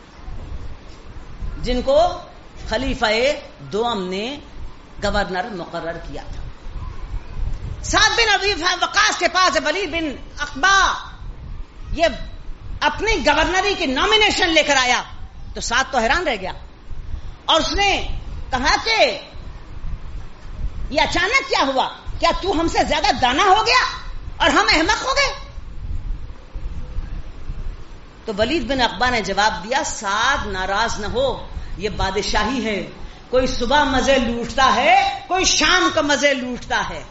Speaker 1: جن کو خلیفہ دوم نے گورنر مقرر کیا تھا۔ سعد بن ابی وقاص کے پاس ولید بن عقبہ یہ اپنی گورنری کی نامینیشن لے کر آیا تو سعد تو حیران رہ گیا، اور اس نے کہا کہ یہ اچانک کیا ہوا؟ کیا تو ہم سے زیادہ دانا ہو گیا اور ہم احمق ہو گئے؟ تو ولید بن عقبہ نے جواب دیا، سعد ناراض نہ ہو، یہ بادشاہی ہے، کوئی صبح مزے لوٹتا ہے، کوئی شام کو مزے لوٹتا ہے۔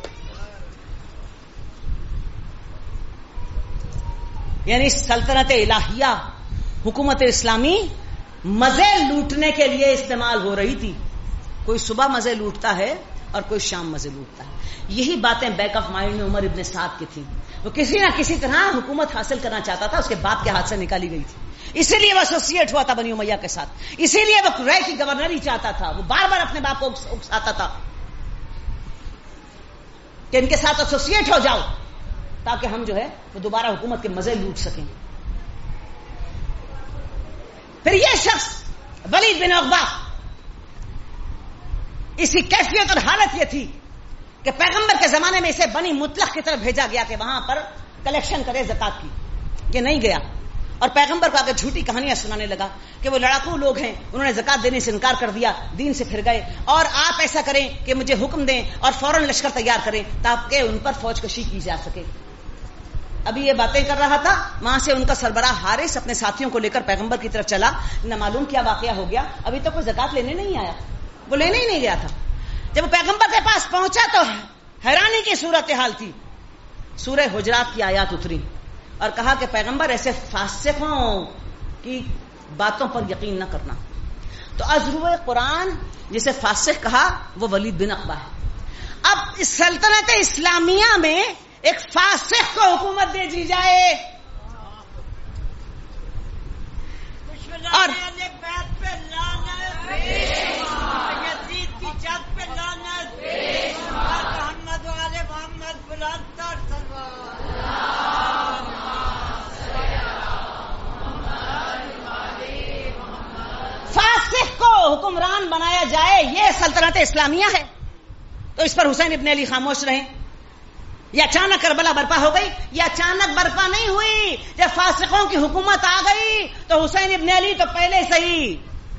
Speaker 1: یعنی سلطنت الہیہ، حکومت اسلامی مزے لوٹنے کے لیے استعمال ہو رہی تھی، کوئی صبح مزے لوٹتا ہے اور کوئی شام مزے لوٹتا ہے۔ یہی باتیں بیک آف مائنڈ میں عمر ابن سعد کی تھیں، وہ کسی نہ کسی طرح حکومت حاصل کرنا چاہتا تھا، اس کے باپ کے ہاتھ سے نکالی گئی تھی، اسی لیے وہ ایسوسیٹ ہوا تھا بنی امیہ کے ساتھ، اسی لیے وہ رائے کی گورنری چاہتا تھا، وہ بار بار اپنے باپ کو اکساتا تھا کہ ان کے ساتھ ایسوسیٹ ہو جاؤ تاکہ ہم جو ہے وہ دوبارہ حکومت کے مزے لوٹ سکیں۔ پھر یہ شخص ولید بن عقبہ، اس کی کیفیت اور حالت یہ تھی کہ پیغمبر کے زمانے میں اسے بنی مطلق کی طرف بھیجا گیا کہ وہاں پر کلیکشن کرے زکات کی، یہ نہیں گیا، اور پیغمبر کو آگے جھوٹی کہانیاں سنانے لگا کہ وہ لڑاکو لوگ ہیں، انہوں نے زکات دینے سے انکار کر دیا، دین سے پھر گئے، اور آپ ایسا کریں کہ مجھے حکم دیں اور فوراً لشکر تیار کریں تاکہ ان پر فوج کشی کی جا سکے۔ ابھی یہ باتیں کر رہا تھا، وہاں سے ان کا سربراہ حارث اپنے ساتھیوں کو لے کر پیغمبر کی طرف چلا. نہ معلوم کیا واقعہ ہو گیا، ابھی تک کوئی زکات لینے نہیں آیا، وہ لینے ہی نہیں گیا تھا. جب وہ پیغمبر کے پاس پہنچا تو حیرانی کی صورتحال تھی. سورہ حجرات کی آیات اتری اور کہا کہ پیغمبر ایسے فاسقوں کی باتوں پر یقین نہ کرنا. تو ازروع قرآن جسے فاسق کہا وہ ولید بن عقبہ ہے. اب اس سلطنت اسلامیہ میں ایک فاسق کو حکومت دے دی جائے اور فاسق کو حکمران بنایا جائے، یہ سلطنت اسلامیہ ہے. تو اس پر حسین ابن علی خاموش رہے. یہ اچانک کربلا برپا ہو گئی، یہ اچانک برپا نہیں ہوئی. جب فاسقوں کی حکومت آ گئی تو حسین ابن علی تو پہلے سے ہی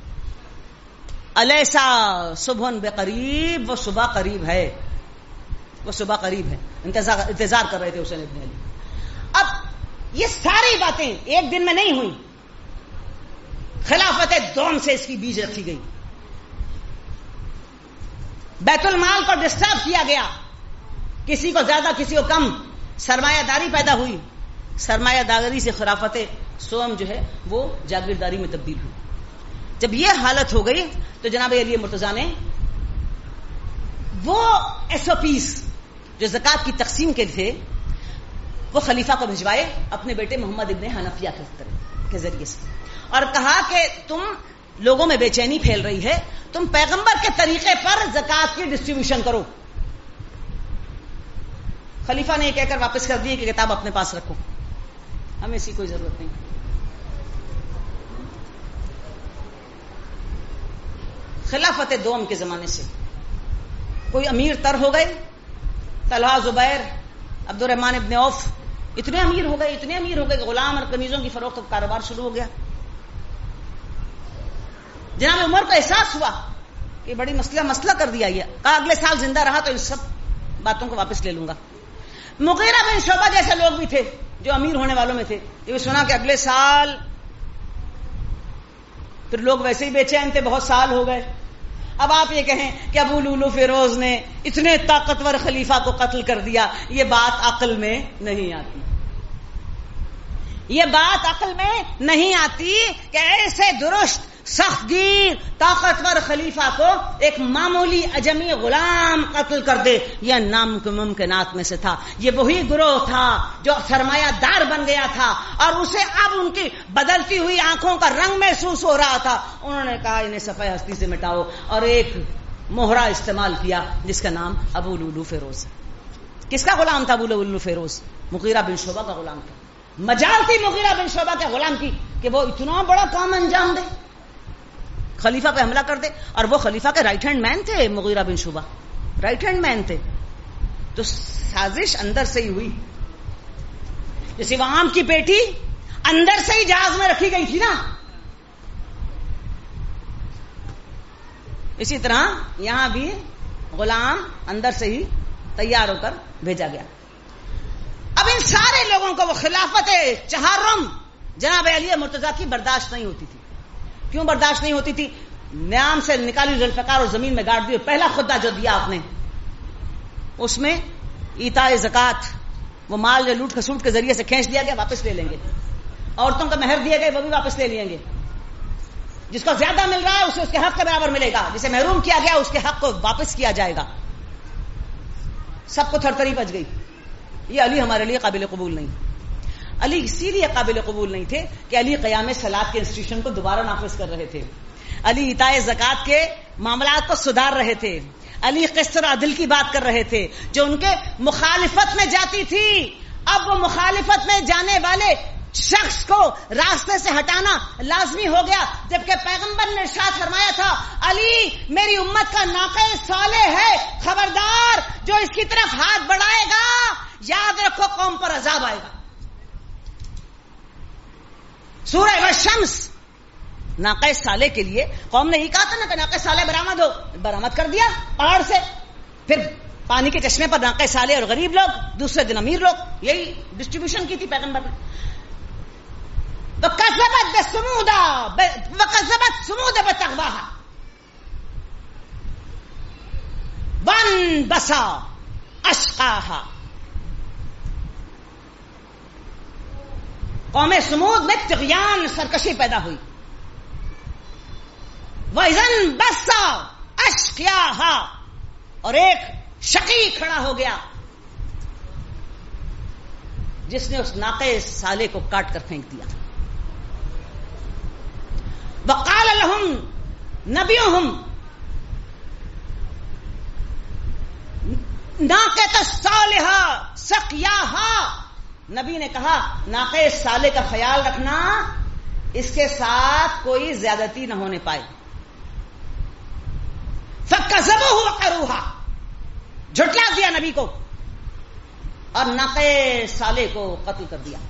Speaker 1: الیسا صبح بقریب، وہ صبح قریب ہے، وہ صبح قریب ہے، انتظار کر رہے تھے حسین ابن علی. اب یہ ساری باتیں ایک دن میں نہیں ہوئی. خلافت دوم سے اس کی بیج رکھی گئی. بیت المال کو ڈسٹرب کیا گیا، کسی کو زیادہ کسی کو کم سرمایہ داری پیدا ہوئی. سرمایہ داری سے خلافت سوم جو ہے وہ جاگیرداری میں تبدیل ہوئی. جب یہ حالت ہو گئی تو جناب علی مرتضیٰ نے وہ SOPs جو زکات کی تقسیم کے تھے وہ خلیفہ کو بھجوائے اپنے بیٹے محمد ابن حنفیہ کے ذریعے سے، اور کہا کہ تم لوگوں میں بے چینی پھیل رہی ہے، تم پیغمبر کے طریقے پر زکات کی ڈسٹریبیوشن کرو. خلیفہ نے یہ کہہ کر واپس کر دی کہ کتاب اپنے پاس رکھو، ہمیں اسی کوئی ضرورت نہیں. خلافت دوم کے زمانے سے کوئی امیر تر ہو گئے. طلحہ، زبیر، عبد الرحمن ابن عوف اتنے امیر ہو گئے کہ غلام اور کنیزوں کی فروخت کا کاروبار شروع ہو گیا. جناب عمر کو احساس ہوا کہ بڑی مسئلہ کر دیا. یہ کہا اگلے سال زندہ رہا تو ان سب باتوں کو واپس لے لوں گا. مغیرہ بن شعبہ جیسے لوگ بھی تھے جو امیر ہونے والوں میں تھے، یہ سنا کہ اگلے سال، پھر لوگ ویسے ہی بے چین تھے، بہت سال ہو گئے. اب آپ یہ کہیں کہ ابو لولو فیروز نے اتنے طاقتور خلیفہ کو قتل کر دیا، یہ بات عقل میں نہیں آتی. یہ بات عقل میں نہیں آتی کہ ایسے درست سخت گیر طاقتور خلیفہ کو ایک معمولی اجمی غلام قتل کر دے. یہ ناممکنات میں سے تھا. یہ وہی گروہ تھا جو سرمایہ دار بن گیا تھا اور اسے اب ان کی بدلتی ہوئی آنکھوں کا رنگ محسوس ہو رہا تھا. انہوں نے کہا انہیں صفحہ ہستی سے مٹاؤ اور ایک مہرہ استعمال کیا جس کا نام ابو لولو فیروز. کس کا غلام تھا ابو لولو فیروز؟ مغیرہ بن شعبہ کا غلام تھا. مجال تھی مغیرہ بن شعبہ کے غلام کی کہ وہ اتنا بڑا کام انجام دے، خلیفہ پہ حملہ کر دے. اور وہ خلیفہ کے رائٹ ہینڈ مین تھے مغیرہ بن شعبہ، رائٹ ہینڈ مین تھے. تو سازش اندر سے ہی ہوئی. جیسے وہ آم کی پیٹی اندر سے ہی جہاز میں رکھی گئی تھی نا، اسی طرح یہاں بھی غلام اندر سے ہی تیار ہو کر بھیجا گیا. اب ان سارے لوگوں کو وہ خلافت چہارم جناب علی مرتضیٰ کی برداشت نہیں ہوتی تھی. کیوں برداشت نہیں ہوتی تھی؟ نیام سے نکالی ذوالفقار اور زمین میں گاڑ دی. پہلا خطبہ جو دیا آپ نے اس میں ایتاء زکات، وہ مال جو لوٹ کھسوٹ کے ذریعے سے کھینچ دیا گیا واپس لے لیں گے. عورتوں کا مہر دیے گئے وہ بھی واپس لے لیں گے. جس کو زیادہ مل رہا ہے اسے اس کے حق کے برابر ملے گا. جسے محروم کیا گیا اس کے حق کو واپس کیا جائے گا. سب کو تھرتھری بچ گئی. یہ علی ہمارے لیے قابل قبول نہیں. علی اسی لیے قابل قبول نہیں تھے کہ علی قیام صلاۃ کے انسٹیٹیوشن کو دوبارہ نافذ کر رہے تھے. علی ایتاء زکات کے معاملات کو سدھار رہے تھے. علی قسط اور عدل کی بات کر رہے تھے جو ان کے مخالفت میں جاتی تھی. اب وہ مخالفت میں جانے والے شخص کو راستے سے ہٹانا لازمی ہو گیا، جبکہ پیغمبر نے ارشاد فرمایا تھا علی میری امت کا ناقہ صالح ہے، خبردار جو اس کی طرف ہاتھ بڑھائے گا یاد رکھو قوم پر عذاب آئے گا. سورہ والشمس ناقہ صالح کے لیے قوم نے یہ کہا تھا نا کہ ناقہ صالح برآمد ہو، برآمد کر دیا پہاڑ سے. پھر پانی کے چشمے پر ناقہ صالح اور غریب لوگ، دوسرے دن امیر لوگ. یہی ڈسٹریبیوشن کی تھی پیغمبر نے. وَكَذَّبَتْ ثَمُودَ بِطَغْوَاهَا وَانبَسَ أَشْقَاهَا. قوم سمود میں طغیان، سرکشی پیدا ہوئی. وَإِذَا انبَسَ أَشْقِيَاهَا، اور ایک شقی کھڑا ہو گیا جس نے اس ناقہ صالح کو کاٹ کر پھینک دیا. وقال لهم نبيهم ناقۃ الصالحہ سقیاہا. نبی نے کہا ناقہ صالح کا خیال رکھنا، اس کے ساتھ کوئی زیادتی نہ ہونے پائے. فکذبوہ وقروہا، جھٹلا دیا نبی کو اور ناقہ صالح کو قتل کر دیا.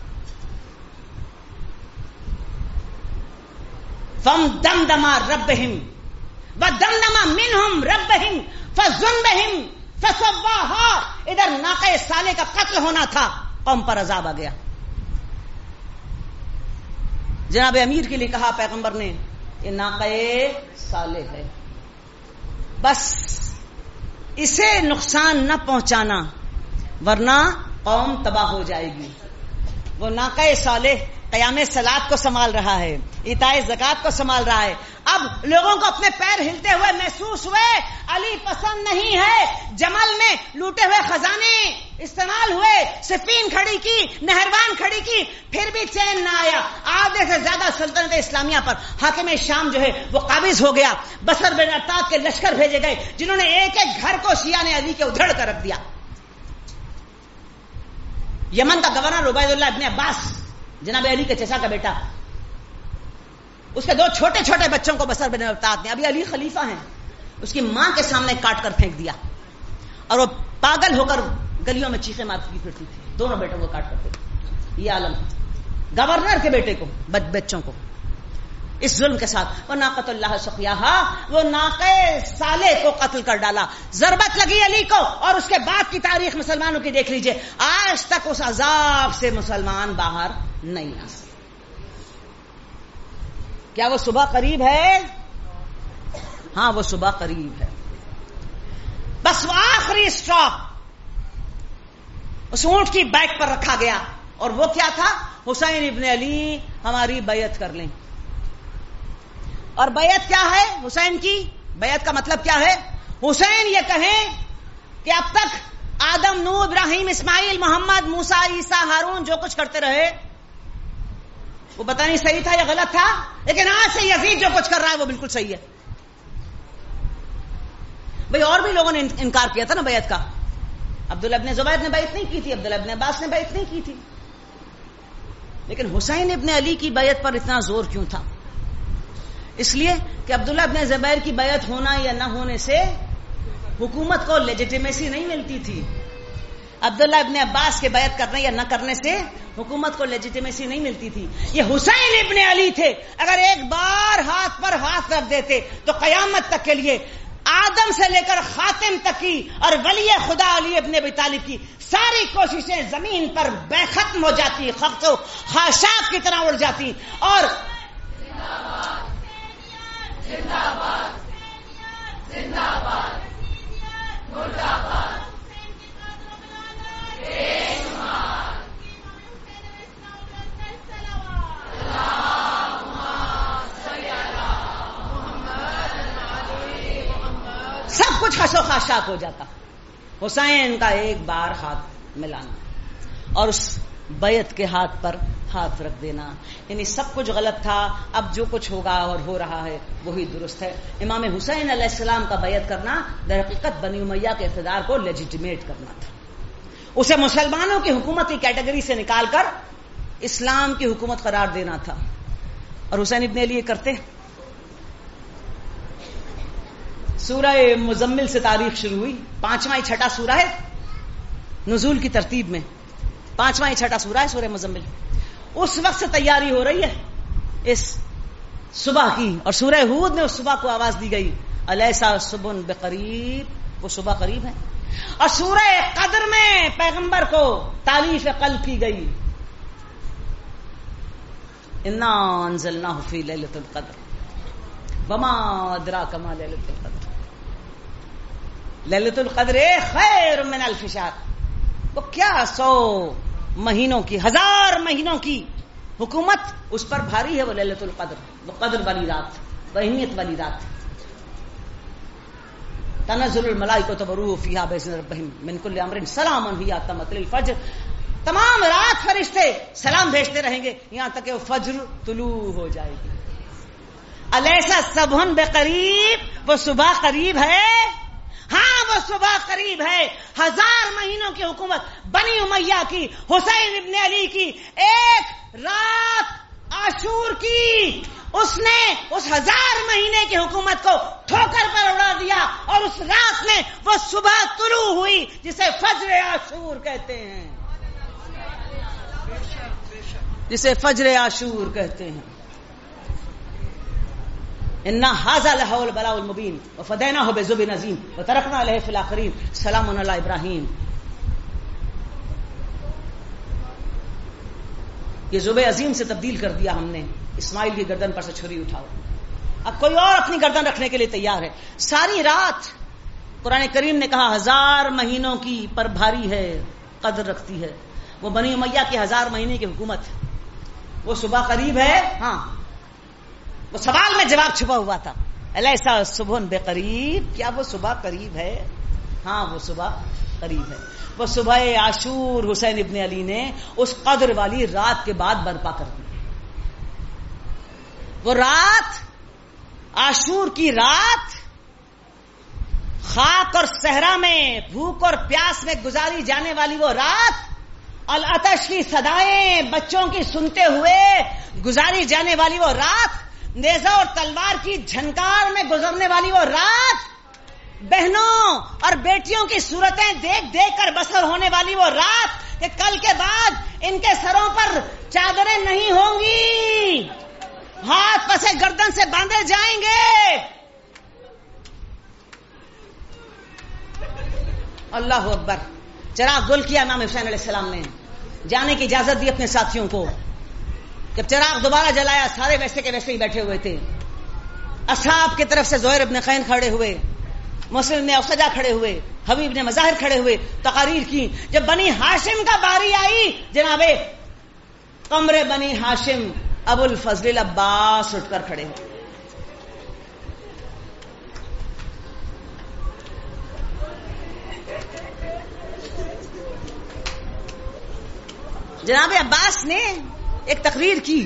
Speaker 1: فَدَمْدَمَ رَبِّهِمْ وَدَمْدَمَ مِنْهُمْ رَبِّهِمْ فَذُنْبِهِمْ فَسَوَّاهَا. ادھر ناقہ صالح کا قتل ہونا تھا، قوم پر عذاب آ گیا. جناب امیر کے لیے کہا پیغمبر نے یہ ناقہ صالح ہے، بس اسے نقصان نہ پہنچانا ورنہ قوم تباہ ہو جائے گی. وہ ناقہ صالح قیام صلات کو سنبھال رہا ہے، ایتائے زکات کو سنبھال رہا ہے. اب لوگوں کو اپنے پیر ہلتے ہوئے محسوس ہوئے علی پسند نہیں ہے. جمل میں لوٹے ہوئے خزانے استعمال ہوئے، صفین کھڑی کی، نہروان کھڑی کی، پھر بھی چین نہ آیا. آدھے سے زیادہ سلطنت اسلامیہ پر حاکم شام جو ہے وہ قابض ہو گیا. بصر بن ارتاد کے لشکر بھیجے گئے جنہوں نے ایک ایک گھر کو شیعہ نے علی کے ادھڑ کر رکھ دیا. یمن کا گورنر عبید اللہ ابن عباس، جناب علی کے چچا کا بیٹا، اس کے 2 چھوٹے چھوٹے بچوں کو بصر بن ارتاد نے، ابھی علی خلیفہ ہیں، اس کی ماں کے سامنے کاٹ کر پھینک دیا اور وہ پاگل ہو کر گلیوں میں چیخیں مارتی پھرتی تھی. دونوں بیٹوں کو کاٹ کر پھینک. یہ عالم گورنر کے بیٹے کو، بچوں کو اس ظلم کے ساتھ. وہ ناقۃ اللہ سقیاہا، وہ ناقہ صالح کو قتل کر ڈالا. ضربت لگی علی کو اور اس کے بعد کی تاریخ مسلمانوں کی دیکھ لیجئے، آج تک اس عذاب سے مسلمان باہر نہیں آ سکے. کیا وہ صبح قریب ہے؟ ہاں وہ صبح قریب ہے. بس وہ آخری اسٹاپ اس اونٹ کی بیک پر رکھا گیا اور وہ کیا تھا؟ حسین ابن علی ہماری بیعت کر لیں. اور بیعت کیا ہے حسین کی؟ بیعت کا مطلب کیا ہے؟ حسین یہ کہیں کہ اب تک آدم، نوح، ابراہیم، اسماعیل، محمد، موسیٰ، عیسیٰ، ہارون جو کچھ کرتے رہے وہ پتہ نہیں صحیح تھا یا غلط تھا، لیکن آج سے یزید جو کچھ کر رہا ہے وہ بالکل صحیح ہے. بھئی اور بھی لوگوں نے انکار کیا تھا نا بیعت کا. عبداللہ ابن زبیر نے بیعت نہیں کی تھی، عبداللہ ابن عباس نے بیعت نہیں کی تھی، لیکن حسین ابن علی کی بیعت پر اتنا زور کیوں تھا؟ اس لیے کہ عبداللہ ابن زبیر کی بیعت ہونا یا نہ ہونے سے حکومت کو لیجیٹیمیسی نہیں ملتی تھی. عبداللہ ابن عباس کے بیعت کرنے یا نہ کرنے سے حکومت کو لیجیٹیمیسی نہیں ملتی تھی. یہ حسین ابن علی تھے، اگر ایک بار ہاتھ پر ہاتھ رکھ دیتے تو قیامت تک کے لیے آدم سے لے کر خاتم تک کی اور ولی خدا علی ابن ابی طالب کی ساری کوششیں زمین پر بے ختم ہو جاتی، خبط و خاشاک کی طرح اڑ جاتی. اور زندہ باد زندہ باد مردہ باد. سب کچھ خس و خاشاک ہو جاتا. حسین کا ایک بار ہاتھ ملانا اور اس بیعت کے ہاتھ پر ہاتھ رکھ دینا، یعنی سب کچھ غلط تھا، اب جو کچھ ہوگا اور ہو رہا ہے وہی درست ہے. امام حسین علیہ السلام کا بیعت کرنا در حقیقت بنی امیہ کے اقتدار کو لیجیٹیمیٹ کرنا تھا، اسے مسلمانوں کی حکومت کی کیٹیگری سے نکال کر اسلام کی حکومت قرار دینا تھا. اور حسین ابن علی یہ کرتے. سورہ مزمل سے تاریخ شروع ہوئی، 5واں چھٹا سورہ ہے نزول کی ترتیب میں، 5واں چھٹا سورہ ہے سورہ مزمل. اس وقت سے تیاری ہو رہی ہے اس صبح کی، اور سورہ ہود میں اس صبح کو آواز دی گئی الیسا صبح بقریب، وہ صبح قریب ہے. اور سورہ قدر میں پیغمبر کو تالیف قلب کی گئی. انا انزلناہ فی لیلۃ القدر وما ادراک ما لیلۃ القدر. لیلۃ القدر خیر من الف شہر. وہ کیا 100 مہینوں کی 1000 مہینوں کی حکومت اس پر بھاری ہے. وہ لیلۃ القدر، وہ قدر والی رات، وہ اہمیت والی رات. تنزل الملائکۃ والروح فیہا باذن ربہم من کل امر سلام ہی حتی مطلع الفجر. تمام رات فرشتے سلام بھیجتے رہیں گے یہاں تک کہ وہ فجر طلوع ہو جائے گی. الیس الصبح بقریب، وہ صبح قریب ہے. ہاں وہ صبح قریب ہے. 1000 مہینوں کی حکومت بنی امیہ کی، حسین ابن علی کی، ایک رات عاشور کی، اس نے اس 1000 مہینے کی حکومت کو ٹھوکر پر اڑا دیا. اور اس رات میں وہ صبح طلوع ہوئی جسے فجر عاشور کہتے ہیں، جسے فجر عاشور کہتے ہیں. انا ھذا لہو البلاء المبین وفدیناہ بذبح عظیم وترکنا علیہ فی الاخرین سلام علی ابراہیم. یہ ذبح عظیم سے تبدیل کر دیا ہم نے. اسماعیل کی گردن پر سے چھری اٹھاؤ. اب کوئی اور اپنی گردن رکھنے کے لیے تیار ہے. ساری رات قرآن کریم نے کہا 1000 مہینوں کی پر بھاری ہے، قدر رکھتی ہے. وہ بنی امیہ کی 1000 مہینے کی حکومت. وہ صبح قریب ہے. ہاں وہ سوال میں جواب چھپا ہوا تھا. الیس الصبح بقریب، کیا وہ صبح قریب ہے؟ ہاں وہ صبح قریب ہے. وہ صبح عاشور حسین ابن علی نے اس قدر والی رات کے بعد برپا کر دی. وہ رات عاشور کی رات، خاک اور صحرا میں بھوک اور پیاس میں گزاری جانے والی وہ رات، العطش کی صدائیں بچوں کی سنتے ہوئے گزاری جانے والی وہ رات، نیزہ اور تلوار کی جھنکار میں گزرنے والی وہ رات، بہنوں اور بیٹیوں کی صورتیں دیکھ دیکھ کر بسر ہونے والی وہ رات کہ کل کے بعد ان کے سروں پر چادریں نہیں ہوں گی، ہاتھ پسے گردن سے باندھے جائیں گے. اللہ اکبر. چراغ گل کیا امام حسین علیہ السلام نے، جانے کی اجازت دی اپنے ساتھیوں کو. جب چراغ دوبارہ جلایا سارے ویسے کے ویسے ہی بیٹھے ہوئے تھے. اصحاب کی طرف سے زہیر ابن خین کھڑے ہوئے، مسلم نے اوسجا کھڑے ہوئے، حبیب نے مظاہر کھڑے ہوئے، تقاریر کی. جب بنی ہاشم کا باری آئی، جناب قمر بنی ہاشم ابو الفضل عباس اٹھ کر کھڑے ہوئے. جناب عباس نے ایک تقریر کی.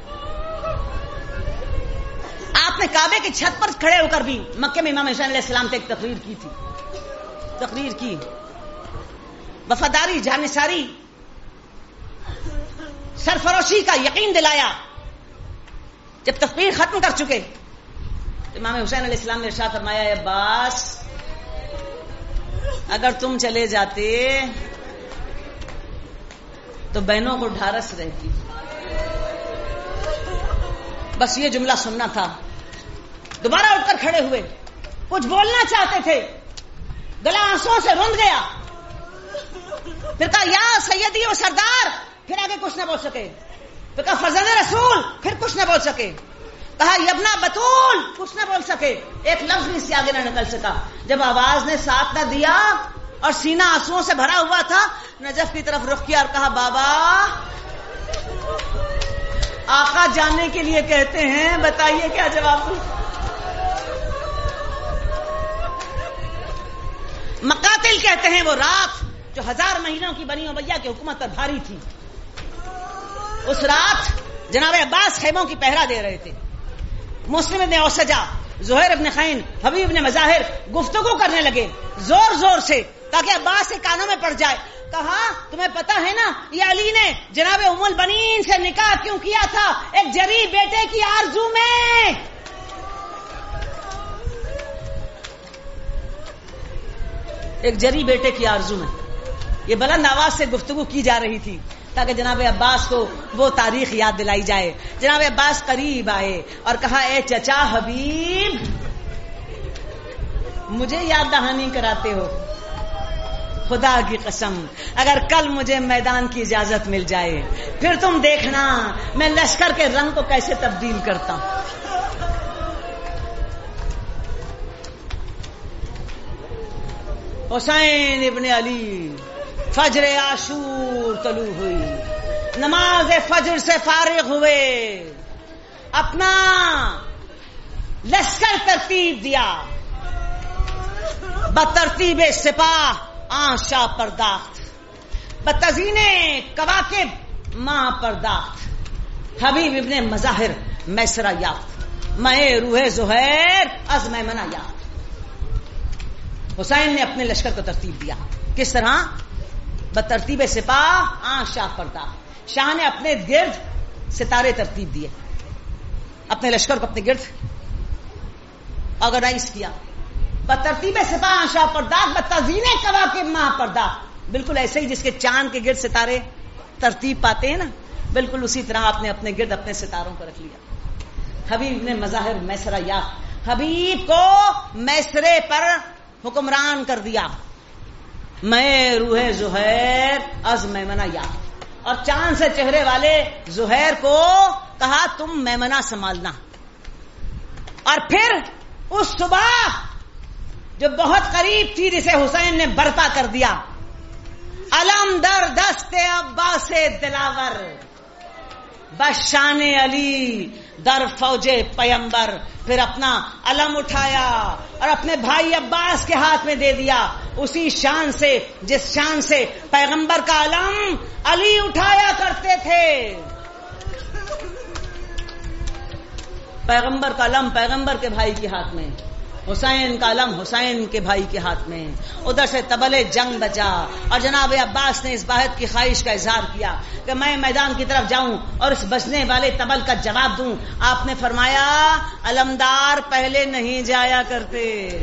Speaker 1: آپ نے کعبے کی چھت پر کھڑے ہو کر بھی مکے میں امام حسین علیہ السلام سے ایک تقریر کی تھی. تقریر کی، وفاداری، جانثاری، سرفروشی کا یقین دلایا. جب تقریر ختم کر چکے امام حسین علیہ السلام نے ارشاد فرمایا، اے عباس اگر تم چلے جاتے تو بہنوں کو ڈھارس رہتی. بس یہ جملہ سننا تھا. دوبارہ اٹھ کر کھڑے ہوئے، کچھ بولنا چاہتے تھے، گلا آنسوں سے رند گیا. پھر کہا یا سیدی و سردار، پھر آگے کچھ نہ بول سکے. پھر کہا فرزند رسول، پھر کچھ نہ بول سکے. کہا یبنا بطول، کچھ نہ بول سکے. ایک لفظ بھی اس سے آگے نہ نکل سکا. جب آواز نے ساتھ نہ دیا اور سینہ آنسوؤں سے بھرا ہوا تھا، نجف کی طرف رخ کیا اور کہا بابا آقا جاننے کے لیے کہتے ہیں، بتائیے کیا جواب دوں. مقاتل کہتے ہیں وہ رات جو 1000 مہینوں کی بنی امیہ کی حکومت پر بھاری تھی. اس رات جناب عباس خیموں کی پہرا دے رہے تھے. مسلم ابن اوسجا، زہیر ابن خین، حبیب ابن مظاہر گفتگو کرنے لگے زور زور سے تاکہ عباس کے کانوں میں پڑ جائے. کہا تمہیں پتا ہے نا یہ علی نے جناب ام البنین سے نکاح کیوں کیا تھا؟ ایک جری بیٹے کی آرزو میں. ایک جری بیٹے کی آرزو میں یہ بلند آواز سے گفتگو کی جا رہی تھی تاکہ جناب عباس کو وہ تاریخ یاد دلائی جائے. جناب عباس قریب آئے اور کہا اے چچا حبیب، مجھے یاد دہانی کراتے ہو. خدا کی قسم اگر کل مجھے میدان کی اجازت مل جائے پھر تم دیکھنا میں لشکر کے رنگ کو کیسے تبدیل کرتا ہوں. حسین ابن علی فجر عاشور طلوع ہوئی, نماز فجر سے فارغ ہوئے, اپنا لشکر ترتیب دیا, بترتیب سپاہ آنشا پرداخت, بتزئین کواکب ماں پرداخت, حبیب ابن مظاہر میسرہ یافت, میں روح زہیر از میمنہ یافت. حسین نے اپنے لشکر کو ترتیب دیا. کس طرح؟ بترتیب سپاہ آنشا پرداخت. شاہ نے اپنے گرد ستارے ترتیب دیے, اپنے لشکر کو اپنے گرد آرگنائز کیا. بترتیب سپاہ آنشا پرداخت بتزئین کواکب ماں پرداخت. بالکل ایسے ہی جس کے چاند کے گرد ستارے ترتیب پاتے ہیں نا, بالکل اسی طرح آپ نے اپنے گرد اپنے ستاروں کو رکھ لیا. حبیب نے مظاہر میسرہ یافت, حبیب کو میسرے پر حکمران کر دیا. میں روح زہیر از میمنہ یافت, اور چاند سے چہرے والے زہیر کو کہا تم میمنہ سنبھالنا. اور پھر اس صبح جو بہت قریب تھی جسے حسین نے برپا کر دیا, علم در دست عباس دلاور بشان علی در فوج پیمبر. پھر اپنا علم اٹھایا اور اپنے بھائی عباس کے ہاتھ میں دے دیا, اسی شان سے جس شان سے پیغمبر کا علم علی اٹھایا کرتے تھے. پیغمبر کا علم پیغمبر کے بھائی کے ہاتھ میں, حسین کا علم حسین کے بھائی کے ہاتھ میں. ادھر سے طبل جنگ بجا اور جناب عباس نے اس باہت کی خواہش کا اظہار کیا کہ میں میدان کی طرف جاؤں اور اس بجنے والے طبل کا جواب دوں. آپ نے فرمایا علمدار پہلے نہیں جایا کرتے.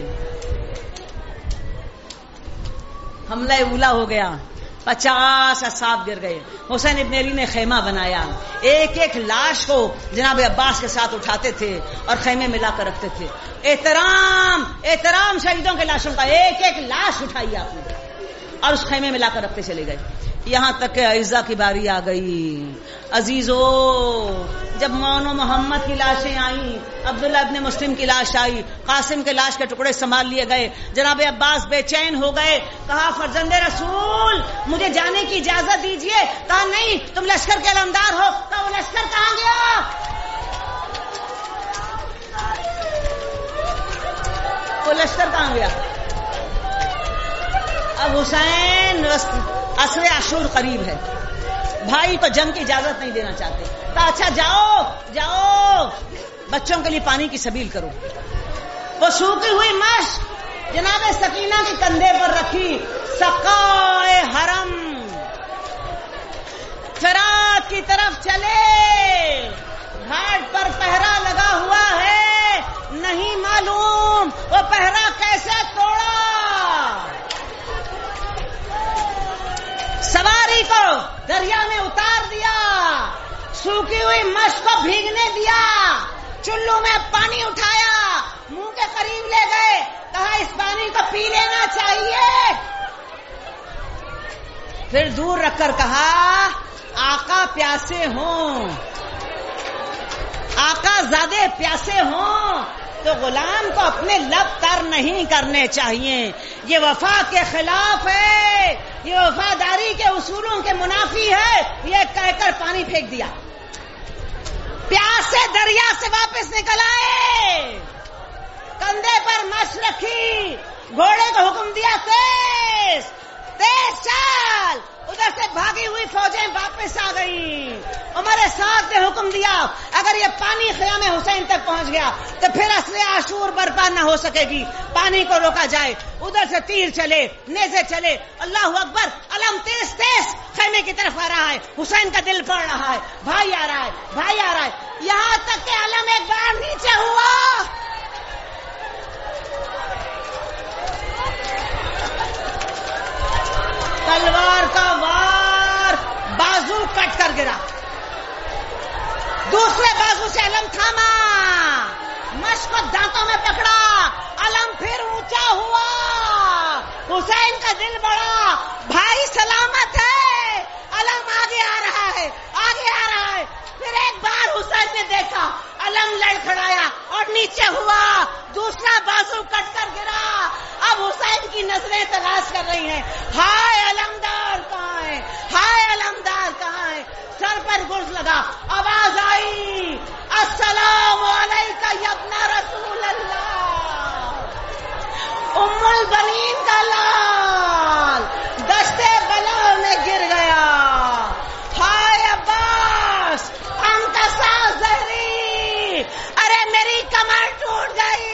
Speaker 1: حملہ اولا ہو گیا, 50 اصحاب گر گئے. حسین ابن علی نے خیمہ بنایا, ایک ایک لاش کو جناب عباس کے ساتھ اٹھاتے تھے اور خیمے میں لا کر رکھتے تھے. احترام شہیدوں کے لاشوں کا, ایک ایک لاش اٹھائی آپ نے اور اس خیمے میں لا کر رکھتے چلے گئے. یہاں تک کہ عائزہ کی باری آ گئی. عزیزو, جب مون و محمد کی لاشیں آئیں, عبداللہ ابن مسلم کی لاش آئی, قاسم کے لاش کے ٹکڑے سنبھال لیے گئے. جناب عباس بے چین ہو گئے, کہا فرزند رسول مجھے جانے کی اجازت دیجیے. کہا نہیں, تم لشکر کے علمدار ہو. کہا وہ لشکر کہاں گیا؟ وہ لشکر کہاں گیا؟ اب حسین عصر عاشور قریب ہے, بھائی کو جنگ کی اجازت نہیں دینا چاہتے. کہا اچھا جاؤ بچوں کے لیے پانی کی سبیل کرو. وہ سوکھی ہوئی مشک جناب سکینہ کے کندھے پر رکھی. سقائے حرم فراق کی طرف چلے, گھاٹ پر پہرا لگا ہوا ہے, نہیں معلوم وہ پہرا کیسے توڑا. سواری کو دریا میں اتار دیا, سوکھی ہوئی مشک کو بھیگنے دیا, چلو میں پانی اٹھایا, منہ کے قریب لے گئے, کہا اس پانی کو پی لینا چاہیے. پھر دور رکھ کر کہا آقا پیاسے ہوں, آقا زیادہ پیاسے ہوں تو غلام کو اپنے لب تر نہیں کرنے چاہیے. یہ وفا کے خلاف ہے, یہ وفاداری کے اصولوں کے منافی ہے. یہ کہہ کر پانی پھینک دیا. پیاسے دریا سے واپس نکل آئے, کندھے پر مشق رکھی, گھوڑے کو حکم دیا تیز چل. ادھر سے بھاگی ہوئی فوجیں واپس آ گئی. عمر سعد نے حکم دیا اگر یہ پانی خیام حسین تک پہنچ گیا تو پھر عصر عاشور برپا نہ ہو سکے گی, پانی کو روکا جائے. ادھر سے تیر چلے, نیزے چلے, اللہ اکبر, علم تیز خیمے کی طرف آ رہا ہے. حسین کا دل پڑ رہا ہے, بھائی آ رہا ہے, یہاں تک کہ علم ایک بار نیچے ہوا. تلوار کا وار بازو کٹ کر گرا, دوسرے بازو سے علم تھاما, مشق کو دانتوں میں پکڑا, علم پھر اونچا ہوا. حسین کا دل بڑا, سلامت ہے، علم آگے آ رہا ہے، آگے آ رہا ہے. پھر ایک بار حسین نے دیکھا، علم لڑکھڑایا اور نیچے ہوا، دوسرا بازو کٹ کر گرا. اب حسین کی نظریں تلاش کر رہی ہیں، ہائے علمدار کہاں ہے، ہائے علمدار کہاں ہے. سر پر گرز لگا، آواز آئی، السلام علیکہ یا ابن رسول اللہ. ام البنین کا لال دشتے بلا میں گر گیا. ہائے عباس انت سازری، ارے میری کمر ٹوٹ گئی.